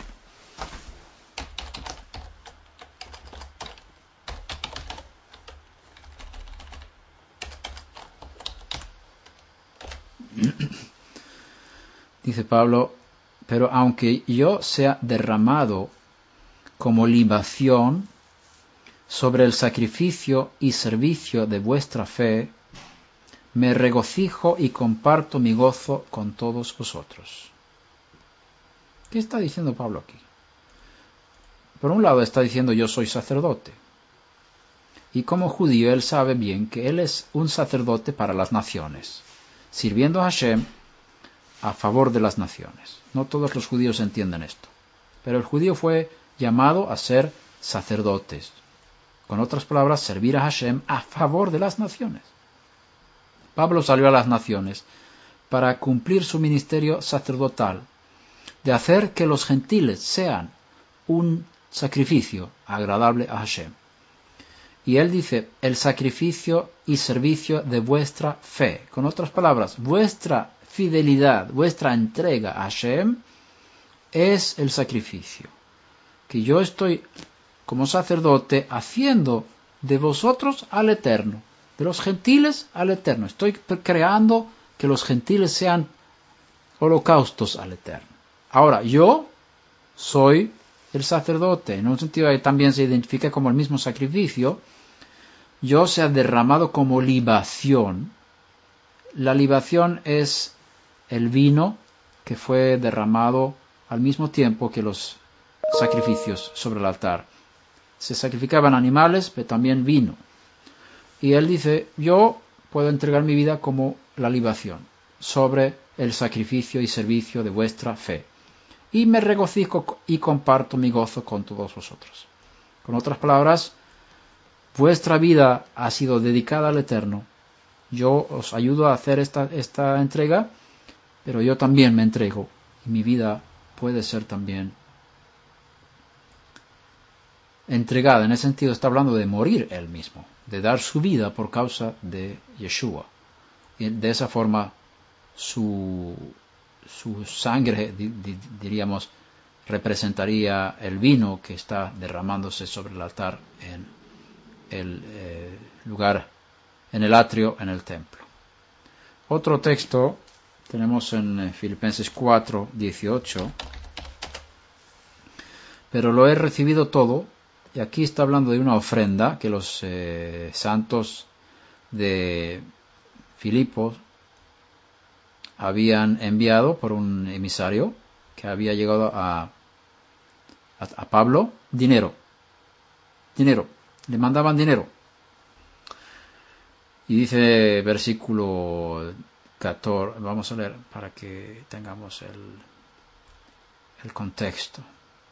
Dice Pablo: pero aunque yo sea derramado como libación sobre el sacrificio y servicio de vuestra fe, me regocijo y comparto mi gozo con todos vosotros. ¿Qué está diciendo Pablo aquí? Por un lado está diciendo: yo soy sacerdote. Y como judío él sabe bien que él es un sacerdote para las naciones, sirviendo a Hashem a favor de las naciones. No todos los judíos entienden esto, pero el judío fue llamado a ser sacerdotes. Con otras palabras, servir a Hashem a favor de las naciones. Pablo salió a las naciones para cumplir su ministerio sacerdotal, de hacer que los gentiles sean un sacrificio agradable a Hashem. Y él dice: el sacrificio y servicio de vuestra fe. Con otras palabras, vuestra fidelidad, vuestra entrega a Hashem es el sacrificio. Que yo estoy como sacerdote haciendo de vosotros al Eterno, de los gentiles al Eterno. Estoy creando que los gentiles sean holocaustos al Eterno. Ahora, yo soy el sacerdote, en un sentido que también se identifica como el mismo sacrificio. Yo se ha derramado como libación. La libación es el vino que fue derramado al mismo tiempo que los sacrificios sobre el altar. Se sacrificaban animales, pero también vino. Y él dice: yo puedo entregar mi vida como la libación sobre el sacrificio y servicio de vuestra fe. Y me regocijo y comparto mi gozo con todos vosotros. Con otras palabras, vuestra vida ha sido dedicada al Eterno. Yo os ayudo a hacer esta, esta entrega, pero yo también me entrego. Y mi vida puede ser también entregada. En ese sentido está hablando de morir él mismo, de dar su vida por causa de Yeshua. Y de esa forma su, su sangre, di, di, diríamos, representaría el vino que está derramándose sobre el altar en el eh, lugar, en el atrio, en el templo. Otro texto tenemos en Filipenses cuatro dieciocho. Pero lo he recibido todo. Y aquí está hablando de una ofrenda que los eh, santos de Filipos habían enviado por un emisario que había llegado a, a, a Pablo. Dinero. Dinero. Le mandaban dinero. Y dice versículo catorce. Vamos a leer para que tengamos el, el contexto.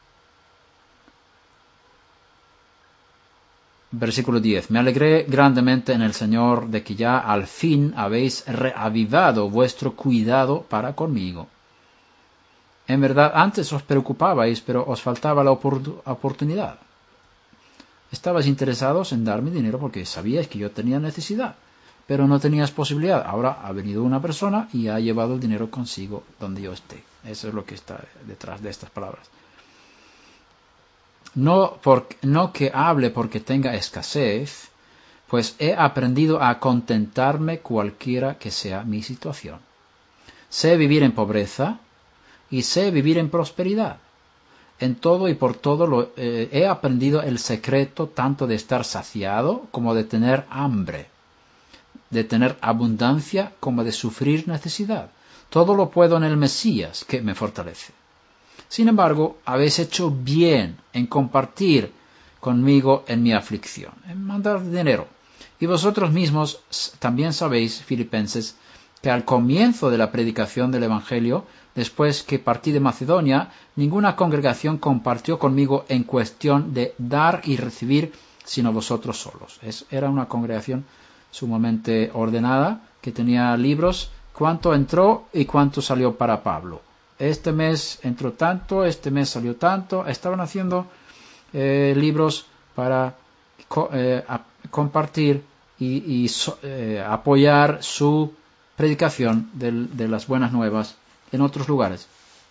Versículo diez. Me alegré grandemente en el Señor de que ya al fin habéis reavivado vuestro cuidado para conmigo. En verdad, antes os preocupabais, pero os faltaba la opor- oportunidad. Estabais interesados en darme dinero porque sabíais que yo tenía necesidad, pero no tenías posibilidad. Ahora ha venido una persona y ha llevado el dinero consigo donde yo esté. Eso es lo que está detrás de estas palabras. No, por, no que hable porque tenga escasez, pues he aprendido a contentarme cualquiera que sea mi situación. sé vivir en pobreza y sé vivir en prosperidad. En todo y por todo lo, eh, he aprendido el secreto tanto de estar saciado como de tener hambre, de tener abundancia como de sufrir necesidad. Todo lo puedo en el Mesías que me fortalece. Sin embargo, habéis hecho bien en compartir conmigo en mi aflicción, en mandar dinero. Y vosotros mismos también sabéis, filipenses, que al comienzo de la predicación del Evangelio, después que partí de Macedonia, ninguna congregación compartió conmigo en cuestión de dar y recibir, sino vosotros solos. Es, era una congregación sumamente ordenada, que tenía libros, cuánto entró y cuánto salió para Pablo. Este mes entró tanto, este mes salió tanto. Estaban haciendo eh, libros para co eh, compartir y, y so eh, apoyar su predicación de, de las buenas nuevas en otros lugares.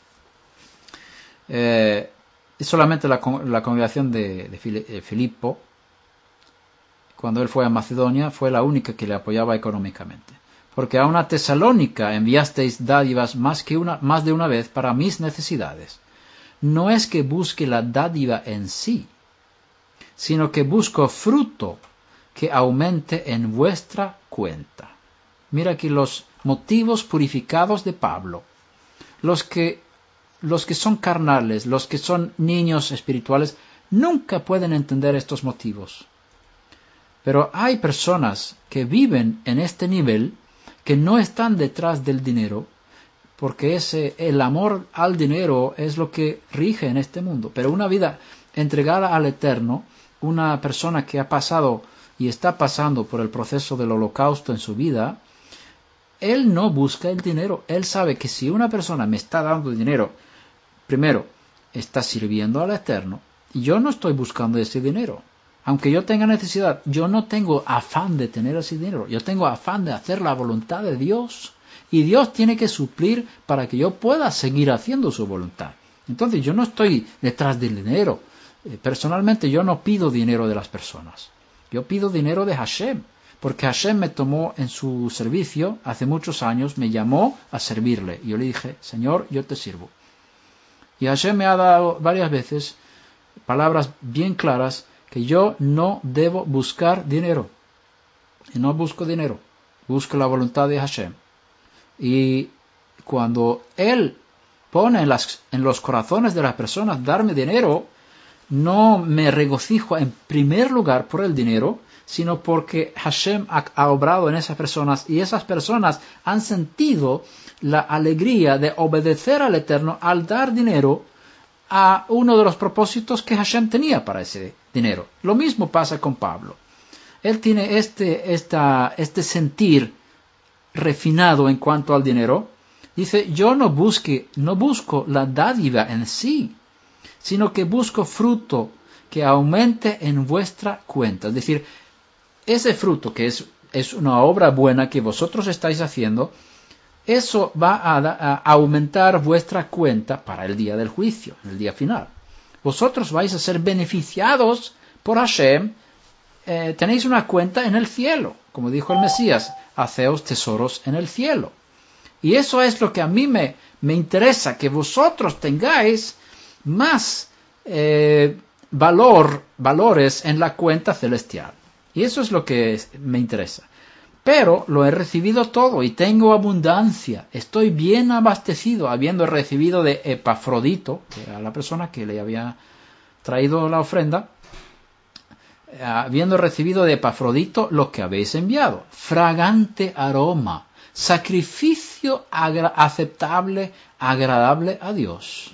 Eh, solamente la, la congregación de, de Filipo, cuando él fue a Macedonia, fue la única que le apoyaba económicamente. Porque a una Tesalónica enviasteis dádivas más, que una, más de una vez para mis necesidades. No es que busque la dádiva en sí, sino que busco fruto que aumente en vuestra cuenta. Mira aquí los motivos purificados de Pablo. Los que, los que son carnales, los que son niños espirituales, nunca pueden entender estos motivos. Pero hay personas que viven en este nivel, que no están detrás del dinero, porque ese, el amor al dinero es lo que rige en este mundo. Pero una vida entregada al Eterno, una persona que ha pasado y está pasando por el proceso del holocausto en su vida, él no busca el dinero. Él sabe que si una persona me está dando dinero, primero, está sirviendo al Eterno, y yo no estoy buscando ese dinero. Aunque yo tenga necesidad, yo no tengo afán de tener ese dinero. Yo tengo afán de hacer la voluntad de Dios. Y Dios tiene que suplir para que yo pueda seguir haciendo su voluntad. Entonces yo no estoy detrás del dinero. Eh, personalmente yo no pido dinero de las personas. Yo pido dinero de Hashem. Porque Hashem me tomó en su servicio hace muchos años, me llamó a servirle. Y yo le dije, Señor, yo te sirvo. Y Hashem me ha dado varias veces palabras bien claras que yo no debo buscar dinero. Y no busco dinero. Busco la voluntad de Hashem. Y cuando Él pone en, las, en los corazones de las personas darme dinero, no me regocijo en primer lugar por el dinero, sino porque Hashem ha, ha obrado en esas personas y esas personas han sentido la alegría de obedecer al Eterno al dar dinero a uno de los propósitos que Hashem tenía para ese dinero. Lo mismo pasa con Pablo. Él tiene este, esta, este sentir refinado en cuanto al dinero. Dice, yo no, busque, no busco la dádiva en sí, sino que busco fruto que aumente en vuestra cuenta. Es decir, ese fruto que es, es una obra buena que vosotros estáis haciendo, eso va a, a aumentar vuestra cuenta para el día del juicio, el día final. Vosotros vais a ser beneficiados por Hashem, eh, tenéis una cuenta en el cielo, como dijo el Mesías, haceos tesoros en el cielo. Y eso es lo que a mí me, me interesa, que vosotros tengáis más eh, valor, valores en la cuenta celestial. Y eso es lo que me interesa. Pero lo he recibido todo y tengo abundancia. Estoy bien abastecido, habiendo recibido de Epafrodito, que era la persona que le había traído la ofrenda, habiendo recibido de Epafrodito lo que habéis enviado. Fragante aroma, sacrificio agra- aceptable, agradable a Dios.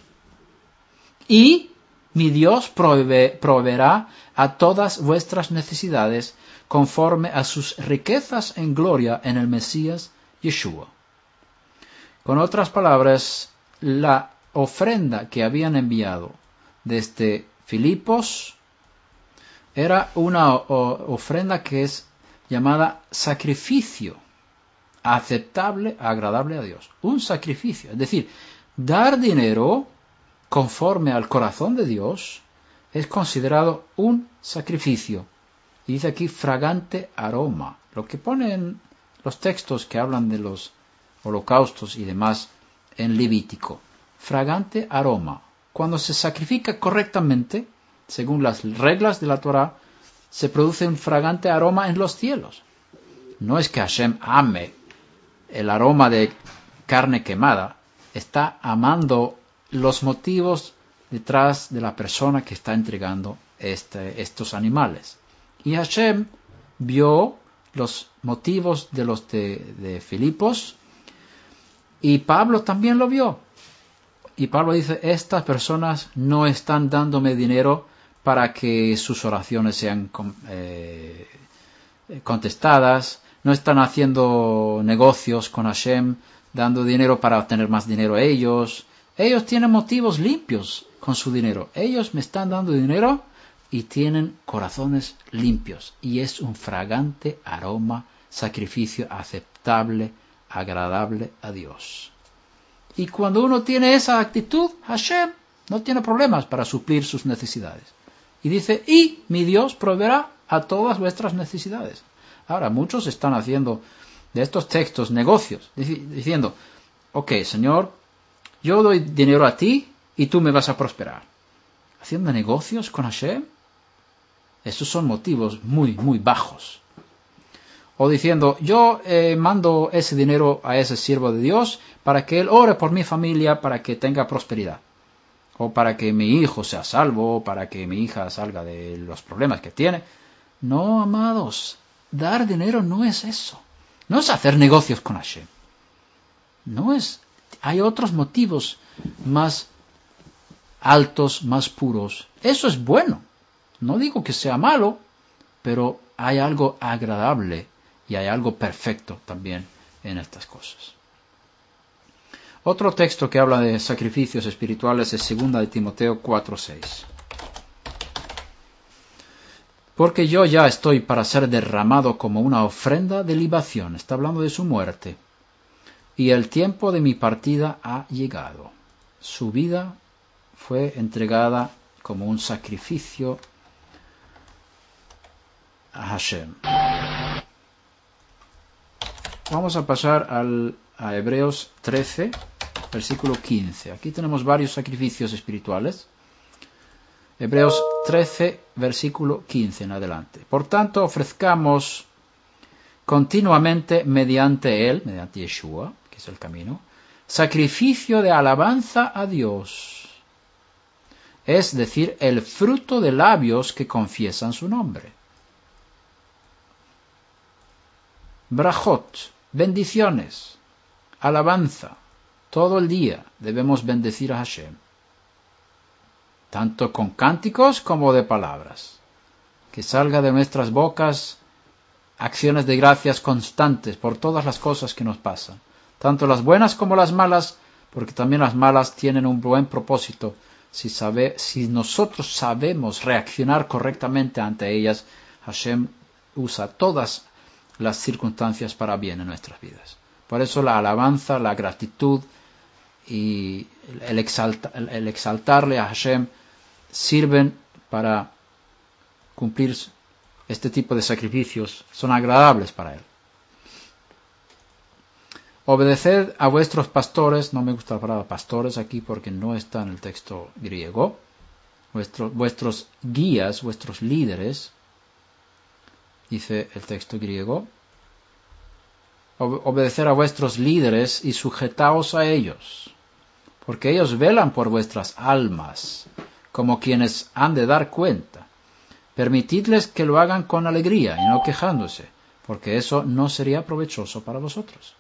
Y mi Dios prove- proveerá a todas vuestras necesidades conforme a sus riquezas en gloria en el Mesías Yeshua. Con otras palabras, la ofrenda que habían enviado desde Filipos era una ofrenda que es llamada sacrificio aceptable, agradable a Dios. Un sacrificio, es decir, dar dinero conforme al corazón de Dios es considerado un sacrificio. Y dice aquí fragante aroma. Lo que ponen los textos que hablan de los holocaustos y demás en Levítico. Fragante aroma. Cuando se sacrifica correctamente, según las reglas de la Torá, se produce un fragante aroma en los cielos. No es que Hashem ame el aroma de carne quemada, está amando los motivos detrás de la persona que está entregando este, estos animales. Y Hashem vio los motivos de los de, de Filipos, y Pablo también lo vio. Y Pablo dice, estas personas no están dándome dinero para que sus oraciones sean eh, contestadas, no están haciendo negocios con Hashem, dando dinero para obtener más dinero ellos. Ellos tienen motivos limpios con su dinero. Ellos me están dando dinero y tienen corazones limpios. Y es un fragante aroma, sacrificio aceptable, agradable a Dios. Y cuando uno tiene esa actitud, Hashem no tiene problemas para suplir sus necesidades. Y dice, y mi Dios proveerá a todas vuestras necesidades. Ahora, muchos están haciendo de estos textos negocios, diciendo, ok, Señor, yo doy dinero a ti y tú me vas a prosperar. Haciendo negocios con Hashem, estos son motivos muy, muy bajos. O diciendo, yo eh, mando ese dinero a ese siervo de Dios para que él ore por mi familia, para que tenga prosperidad. O para que mi hijo sea salvo, o para que mi hija salga de los problemas que tiene. No, amados, dar dinero no es eso. No es hacer negocios con Hashem. No es. Hay otros motivos más altos, más puros. Eso es bueno. No digo que sea malo, pero hay algo agradable y hay algo perfecto también en estas cosas. Otro texto que habla de sacrificios espirituales es segunda de Timoteo cuatro seis. Porque yo ya estoy para ser derramado como una ofrenda de libación. Está hablando de su muerte. Y el tiempo de mi partida ha llegado. Su vida fue entregada como un sacrificio a Hashem. Vamos a pasar al, a Hebreos trece, versículo quince. Aquí tenemos varios sacrificios espirituales. Hebreos trece, versículo quince en adelante. Por tanto, ofrezcamos continuamente mediante él, mediante Yeshua, que es el camino, sacrificio de alabanza a Dios. Es decir, el fruto de labios que confiesan su nombre. Brajot, bendiciones, alabanza. Todo el día debemos bendecir a Hashem. Tanto con cánticos como de palabras. Que salga de nuestras bocas acciones de gracias constantes por todas las cosas que nos pasan. Tanto las buenas como las malas, porque también las malas tienen un buen propósito. Si, sabe, si nosotros sabemos reaccionar correctamente ante ellas, Hashem usa todas las circunstancias para bien en nuestras vidas. Por eso la alabanza, la gratitud y el, exalta, el exaltarle a Hashem sirven para cumplir este tipo de sacrificios, son agradables para él. Obedeced a vuestros pastores, no me gusta la palabra pastores aquí porque no está en el texto griego, vuestro, vuestros guías, vuestros líderes, dice el texto griego, obedecer a vuestros líderes y sujetaos a ellos, porque ellos velan por vuestras almas, como quienes han de dar cuenta. Permitidles que lo hagan con alegría y no quejándose, porque eso no sería provechoso para vosotros.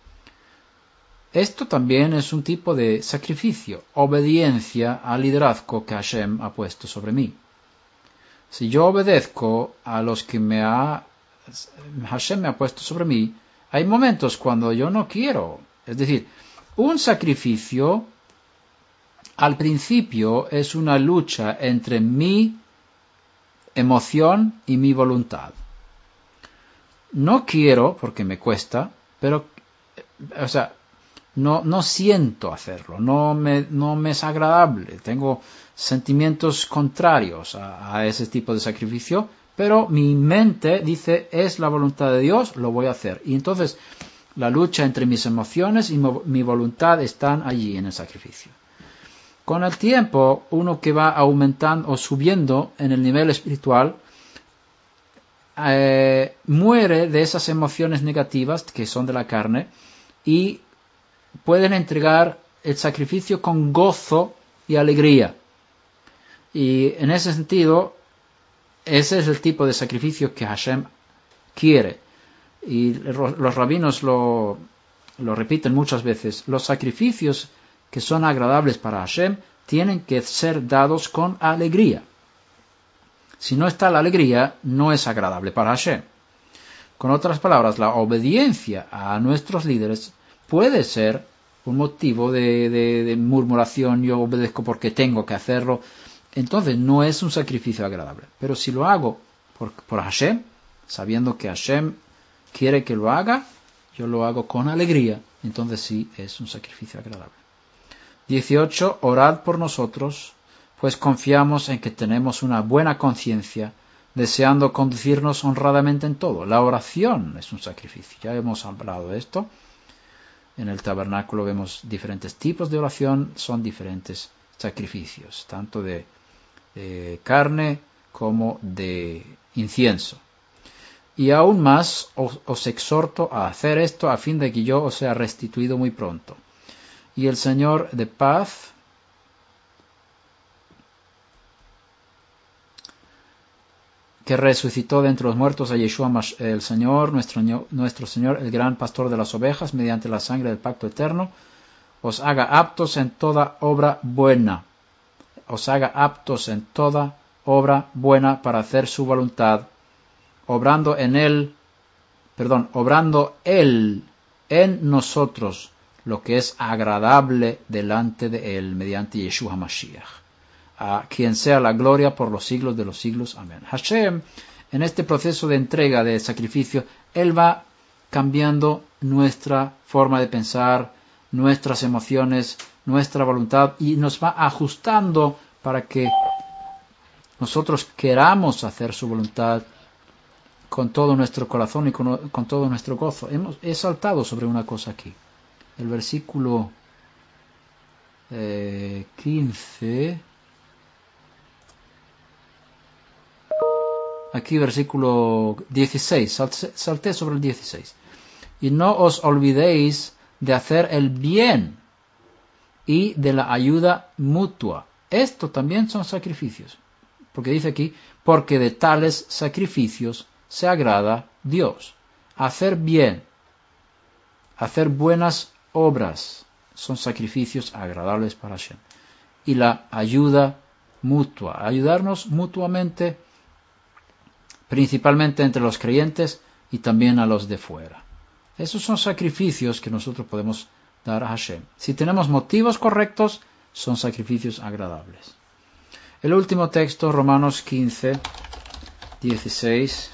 Esto también es un tipo de sacrificio, obediencia al liderazgo que Hashem ha puesto sobre mí. Si yo obedezco a los que me ha, Hashem me ha puesto sobre mí, hay momentos cuando yo no quiero. Es decir, un sacrificio al principio es una lucha entre mi emoción y mi voluntad. No quiero porque me cuesta, pero, o sea, no, no siento hacerlo, no me, no me es agradable, tengo sentimientos contrarios a, a ese tipo de sacrificio, pero mi mente dice, es la voluntad de Dios, lo voy a hacer. Y entonces, La lucha entre mis emociones y mi voluntad están allí en el sacrificio. Con el tiempo, uno que va aumentando o subiendo en el nivel espiritual, eh, muere de esas emociones negativas que son de la carne y pueden entregar el sacrificio con gozo y alegría. Y en ese sentido, ese es el tipo de sacrificio que Hashem quiere. Y los rabinos lo, lo repiten muchas veces. Los sacrificios que son agradables para Hashem tienen que ser dados con alegría. Si no está la alegría, no es agradable para Hashem. Con otras palabras, la obediencia a nuestros líderes puede ser un motivo de, de, de murmuración. Yo obedezco porque tengo que hacerlo. Entonces no es un sacrificio agradable. Pero si lo hago por, por Hashem, sabiendo que Hashem quiere que lo haga, yo lo hago con alegría. Entonces sí es un sacrificio agradable. dieciocho. Orad por nosotros, pues confiamos en que tenemos una buena conciencia, deseando conducirnos honradamente en todo. La oración es un sacrificio. Ya hemos hablado de esto. En el tabernáculo vemos diferentes tipos de oración, son diferentes sacrificios, tanto de, de carne como de incienso. Y aún más os, os exhorto a hacer esto a fin de que yo os sea restituido muy pronto. Y el Señor de paz que resucitó de entre los muertos a Yeshua el Señor, nuestro, nuestro Señor, el gran pastor de las ovejas, mediante la sangre del pacto eterno, os haga aptos en toda obra buena, os haga aptos en toda obra buena para hacer su voluntad, obrando en él, perdón, obrando él en nosotros lo que es agradable delante de él, mediante Yeshua Mashiach. A quien sea la gloria por los siglos de los siglos. Amén. Hashem, en este proceso de entrega de sacrificio, Él va cambiando nuestra forma de pensar, nuestras emociones, nuestra voluntad, y nos va ajustando para que nosotros queramos hacer su voluntad con todo nuestro corazón y con, con todo nuestro gozo. Hemos, he saltado sobre una cosa aquí. El versículo eh, quince... Aquí versículo dieciséis, salté, salté sobre el dieciséis. Y no os olvidéis de hacer el bien y de la ayuda mutua. Esto también son sacrificios. Porque dice aquí, porque de tales sacrificios se agrada Dios. Hacer bien, hacer buenas obras, son sacrificios agradables para Hashem. Y la ayuda mutua, ayudarnos mutuamente, principalmente entre los creyentes y también a los de fuera. Esos son sacrificios que nosotros podemos dar a Hashem. Si tenemos motivos correctos, son sacrificios agradables. El último texto, Romanos quince, dieciséis,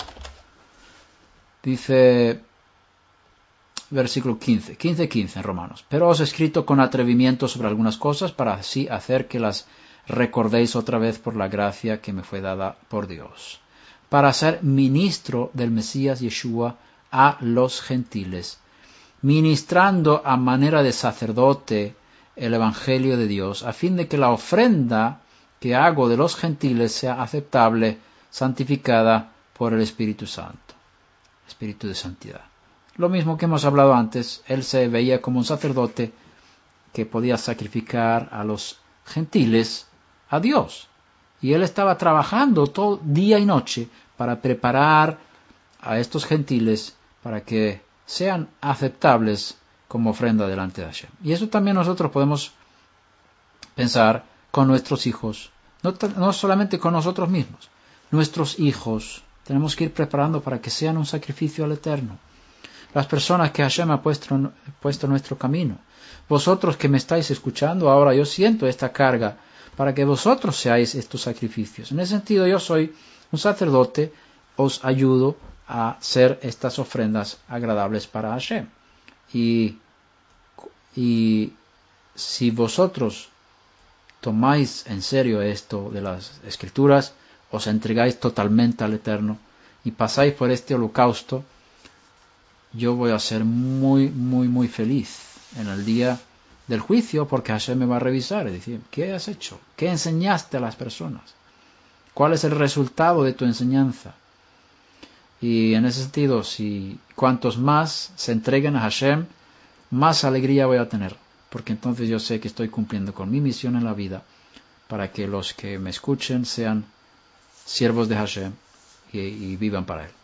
dice, versículo quince, quince, quince en Romanos. Pero os he escrito con atrevimiento sobre algunas cosas para así hacer que las recordéis otra vez por la gracia que me fue dada por Dios, para ser ministro del Mesías Yeshua a los gentiles, ministrando a manera de sacerdote el Evangelio de Dios, a fin de que la ofrenda que hago de los gentiles sea aceptable, santificada por el Espíritu Santo, Espíritu de santidad. Lo mismo que hemos hablado antes, él se veía como un sacerdote que podía sacrificar a los gentiles a Dios. Y él estaba trabajando todo día y noche para preparar a estos gentiles para que sean aceptables como ofrenda delante de Hashem. Y eso también nosotros podemos pensar con nuestros hijos, no, no solamente con nosotros mismos. Nuestros hijos tenemos que ir preparando para que sean un sacrificio al Eterno. Las personas que Hashem ha puesto, puesto en nuestro camino. Vosotros que me estáis escuchando ahora, yo siento esta carga para que vosotros seáis estos sacrificios. En ese sentido, yo soy un sacerdote, os ayudo a hacer estas ofrendas agradables para Hashem. Y, y si vosotros tomáis en serio esto de las Escrituras, os entregáis totalmente al Eterno y pasáis por este holocausto, yo voy a ser muy, muy, muy feliz en el día del juicio, porque Hashem me va a revisar y decir, ¿qué has hecho? ¿Qué enseñaste a las personas? ¿Cuál es el resultado de tu enseñanza? Y en ese sentido, si cuantos más se entreguen a Hashem, más alegría voy a tener, porque entonces yo sé que estoy cumpliendo con mi misión en la vida, para que los que me escuchen sean siervos de Hashem y, y vivan para él.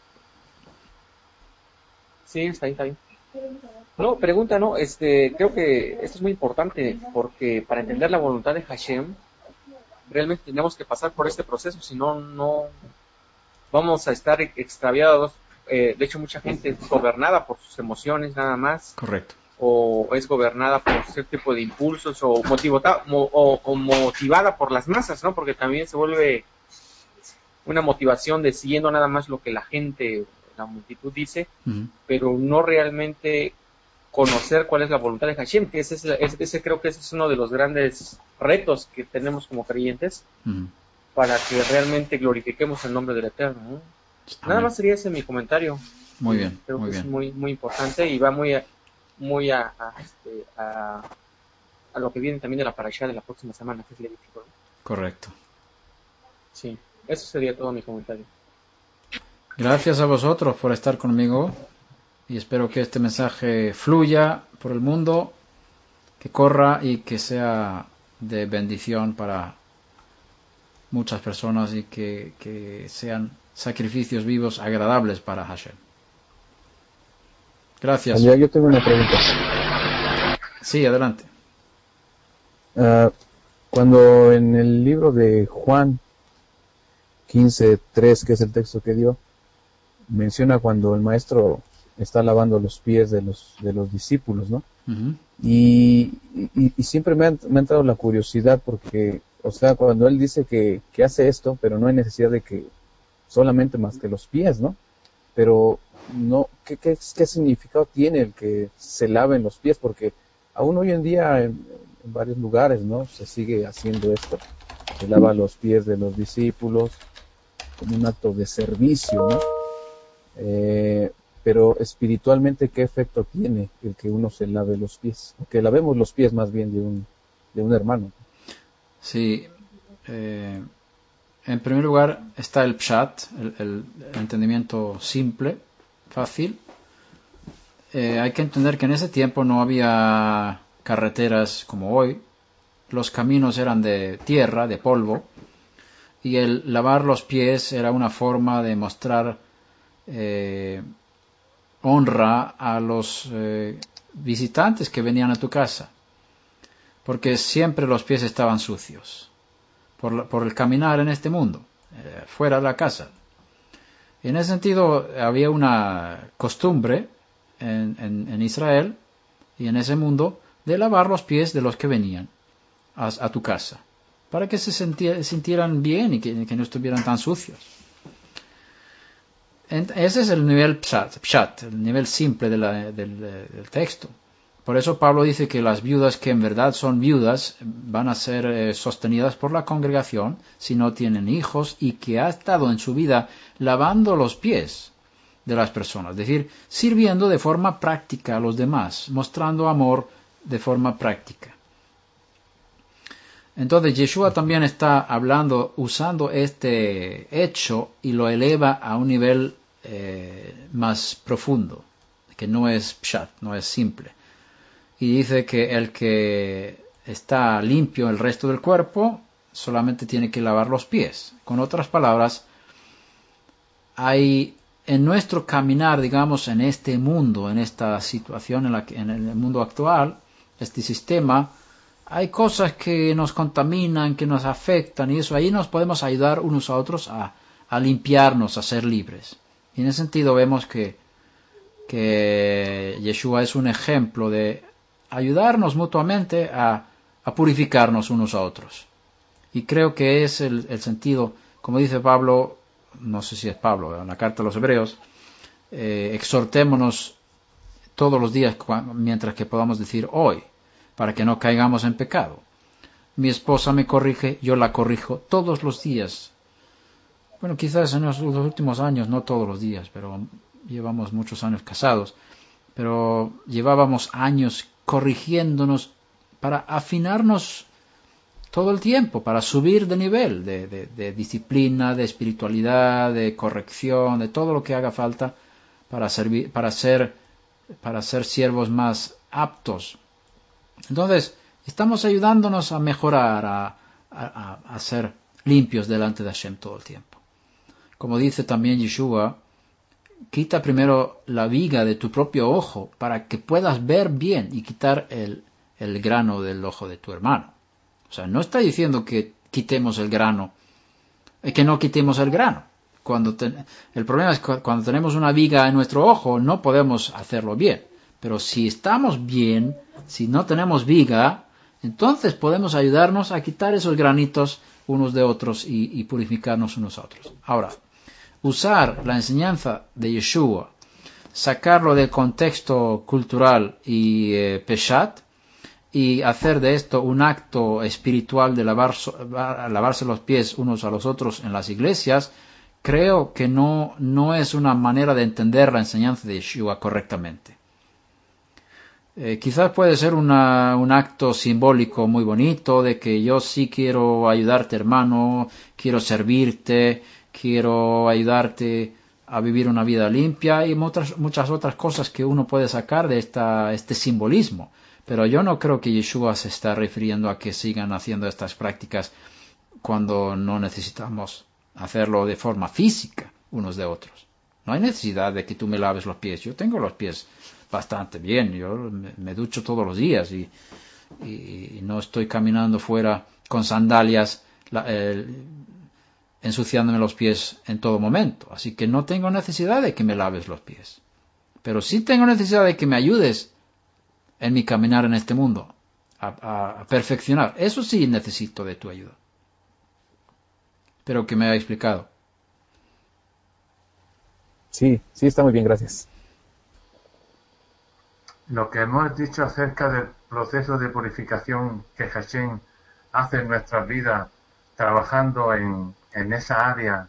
Sí, está ahí, está ahí. No, pregunta, no, este, creo que esto es muy importante, porque para entender la voluntad de Hashem, realmente tenemos que pasar por este proceso, si no, no vamos a estar extraviados. Eh, de hecho, mucha gente es gobernada por sus emociones nada más. Correcto. O es gobernada por cierto tipo de impulsos, o, motivota, o, o motivada por las masas, ¿no? Porque también se vuelve una motivación de siguiendo nada más lo que la gente, la multitud dice, uh-huh. pero no realmente conocer cuál es la voluntad de Hashem, que ese, es, ese, ese creo que ese es uno de los grandes retos que tenemos como creyentes, uh-huh. para que realmente glorifiquemos el nombre del Eterno, ¿no? Nada más sería ese mi comentario. Muy bien, creo muy que bien. es muy, muy importante y va muy a, muy a, a, este, a, a lo que viene también de la parashá de la próxima semana, que es Levítico, ¿no? Correcto. Sí, eso sería todo mi comentario. Gracias a vosotros por estar conmigo y espero que este mensaje fluya por el mundo, que corra y que sea de bendición para muchas personas y que, que sean sacrificios vivos agradables para Hashem. Gracias. Ya, yo tengo una pregunta. Sí, adelante. Uh, cuando en el libro de Juan quince tres, que es el texto que dio, menciona cuando el maestro está lavando los pies de los de los discípulos, ¿no? Uh-huh. Y, y, y siempre me ha, me ha entrado la curiosidad porque, o sea, cuando él dice que, que hace esto, pero no hay necesidad de que solamente más que los pies, ¿no? Pero no, ¿qué, qué, qué significado tiene el que se laven los pies? Porque aún hoy en día en, en varios lugares, ¿no? Se sigue haciendo esto. Se lava los pies de los discípulos como un acto de servicio, ¿no? Eh, pero espiritualmente, ¿qué efecto tiene el que uno se lave los pies? O que lavemos los pies más bien de un, de un hermano. Sí. Eh, en primer lugar está el pshat, el, el, el entendimiento simple, fácil. Eh, hay que entender que en ese tiempo no había carreteras como hoy. Los caminos eran de tierra, de polvo. Y el lavar los pies era una forma de mostrar eh, honra a los eh, visitantes que venían a tu casa, porque siempre los pies estaban sucios por, la, por el caminar en este mundo, eh, fuera de la casa. Y en ese sentido había una costumbre en, en, en Israel y en ese mundo de lavar los pies de los que venían a, a tu casa, para que se senti- sintieran bien y que, que no estuvieran tan sucios. Ese es el nivel pshat, pshat, el nivel simple de la, del, del texto. Por eso Pablo dice que las viudas que en verdad son viudas van a ser eh, sostenidas por la congregación si no tienen hijos y que ha estado en su vida lavando los pies de las personas, es decir, sirviendo de forma práctica a los demás, mostrando amor de forma práctica. Entonces Yeshua también está hablando, usando este hecho y lo eleva a un nivel eh, más profundo, que no es pshat, no es simple. Y dice que el que está limpio el resto del cuerpo solamente tiene que lavar los pies. Con otras palabras, hay en nuestro caminar, digamos, en este mundo, en esta situación, en, la que, en el mundo actual, este sistema, hay cosas que nos contaminan, que nos afectan, y eso ahí nos podemos ayudar unos a otros a, a limpiarnos, a ser libres. Y en ese sentido vemos que, que Yeshua es un ejemplo de ayudarnos mutuamente a, a purificarnos unos a otros. Y creo que es el, el sentido, como dice Pablo, no sé si es Pablo, en la carta a los Hebreos, eh, exhortémonos todos los días mientras que podamos decir hoy, para que no caigamos en pecado. Mi esposa me corrige, yo la corrijo todos los días. Bueno, quizás en los, los últimos años no todos los días, pero llevamos muchos años casados, pero llevábamos años corrigiéndonos para afinarnos todo el tiempo, para subir de nivel, de, de, de disciplina, de espiritualidad, de corrección, de todo lo que haga falta para servir, para ser, para ser siervos más aptos. Entonces, estamos ayudándonos a mejorar, a, a, a ser limpios delante de Hashem todo el tiempo. Como dice también Yeshua, quita primero la viga de tu propio ojo para que puedas ver bien y quitar el, el grano del ojo de tu hermano. O sea, no está diciendo que quitemos el grano, que no quitemos el grano. Cuando te, el problema es que cuando tenemos una viga en nuestro ojo no podemos hacerlo bien. Pero si estamos bien, si no tenemos viga, entonces podemos ayudarnos a quitar esos granitos unos de otros y, y purificarnos unos a otros. Ahora, usar la enseñanza de Yeshua, sacarlo del contexto cultural y eh, peshat, y hacer de esto un acto espiritual de lavar, lavarse los pies unos a los otros en las iglesias, creo que no, no es una manera de entender la enseñanza de Yeshua correctamente. Eh, quizás puede ser una, un acto simbólico muy bonito de que yo sí quiero ayudarte, hermano, quiero servirte, quiero ayudarte a vivir una vida limpia y muchas, muchas otras cosas que uno puede sacar de esta, este simbolismo. Pero yo no creo que Yeshua se está refiriendo a que sigan haciendo estas prácticas cuando no necesitamos hacerlo de forma física unos de otros. No hay necesidad de que tú me laves los pies. Yo tengo los pies bastante bien. Yo me, me ducho todos los días y, y, y no estoy caminando fuera con sandalias la, eh, ensuciándome los pies en todo momento. Así que no tengo necesidad de que me laves los pies. Pero sí tengo necesidad de que me ayudes en mi caminar en este mundo, a, a, a perfeccionar. Eso sí necesito de tu ayuda. Espero que me haya explicado. Sí, sí, está muy bien, gracias. Lo que hemos dicho acerca del proceso de purificación que Hashem hace en nuestras vidas, trabajando en, en esa área,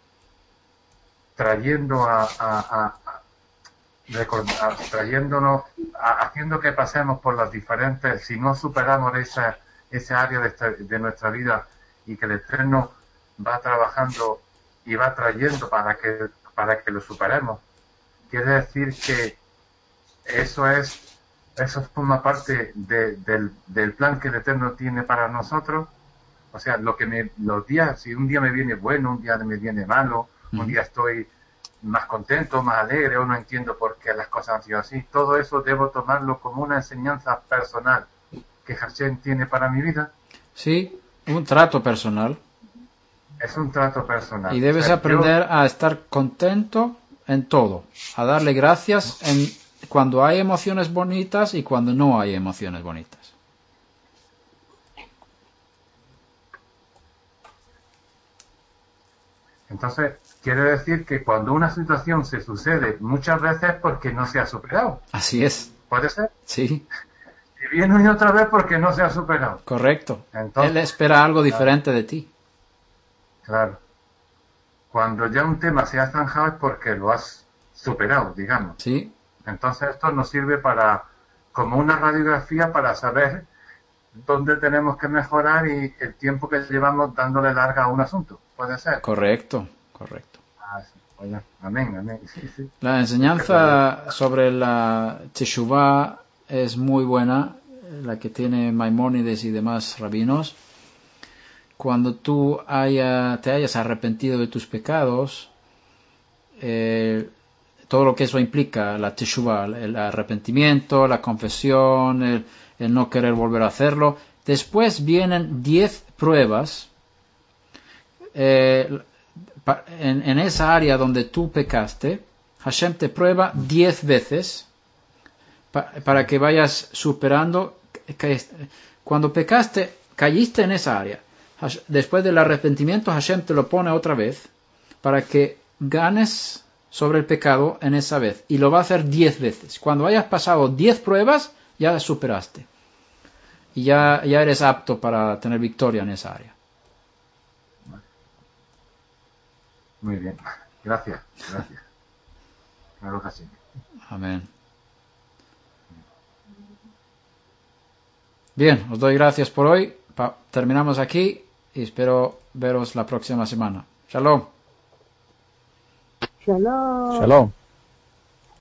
trayendo a, a, a trayéndonos, haciendo que pasemos por las diferentes, si no superamos esa, esa área de, esta, de nuestra vida y que el Eterno va trabajando y va trayendo para que, para que lo superemos, quiere decir que eso es, eso forma parte de, del, del plan que el Eterno tiene para nosotros. O sea, lo que me, los días, si un día me viene bueno, un día me viene malo, uh-huh. un día estoy más contento, más alegre, o no entiendo por qué las cosas han sido así. Todo eso debo tomarlo como una enseñanza personal que Hashem tiene para mi vida. Sí, un trato personal. Es un trato personal. Y debes o sea, aprender yo... a estar contento en todo, a darle gracias en cuando hay emociones bonitas y cuando no hay emociones bonitas. Entonces, quiere decir que cuando una situación se sucede muchas veces porque no se ha superado. Así es. ¿Puede ser? Sí. Y viene una y otra vez porque no se ha superado. Correcto. Entonces, él espera algo diferente claro. de ti. Claro. Cuando ya un tema se ha zanjado es porque lo has superado, digamos. Sí. Entonces esto nos sirve para, como una radiografía para saber dónde tenemos que mejorar y el tiempo que llevamos dándole larga a un asunto. ¿Puede ser? Correcto, correcto. Ah, sí. Oye, amén, amén. Sí, sí. La enseñanza sobre la Teshuvah es muy buena, la que tiene Maimónides y demás rabinos. Cuando tú haya, te hayas arrepentido de tus pecados, eh, todo lo que eso implica, la Teshuvah, el arrepentimiento, la confesión, el, el no querer volver a hacerlo. Después vienen diez pruebas eh, en, en esa área donde tú pecaste. Hashem te prueba diez veces pa, para que vayas superando. Cuando pecaste, caíste en esa área. Después del arrepentimiento, Hashem te lo pone otra vez para que ganes sobre el pecado en esa vez. Y lo va a hacer diez veces. Cuando hayas pasado diez pruebas, ya superaste. Y ya, ya eres apto para tener victoria en esa área. Muy bien. Gracias. Gracias. Baruch Hashem. Amén. Bien, os doy gracias por hoy. Pa- terminamos aquí y espero veros la próxima semana. Shalom. Shalom. Shalom.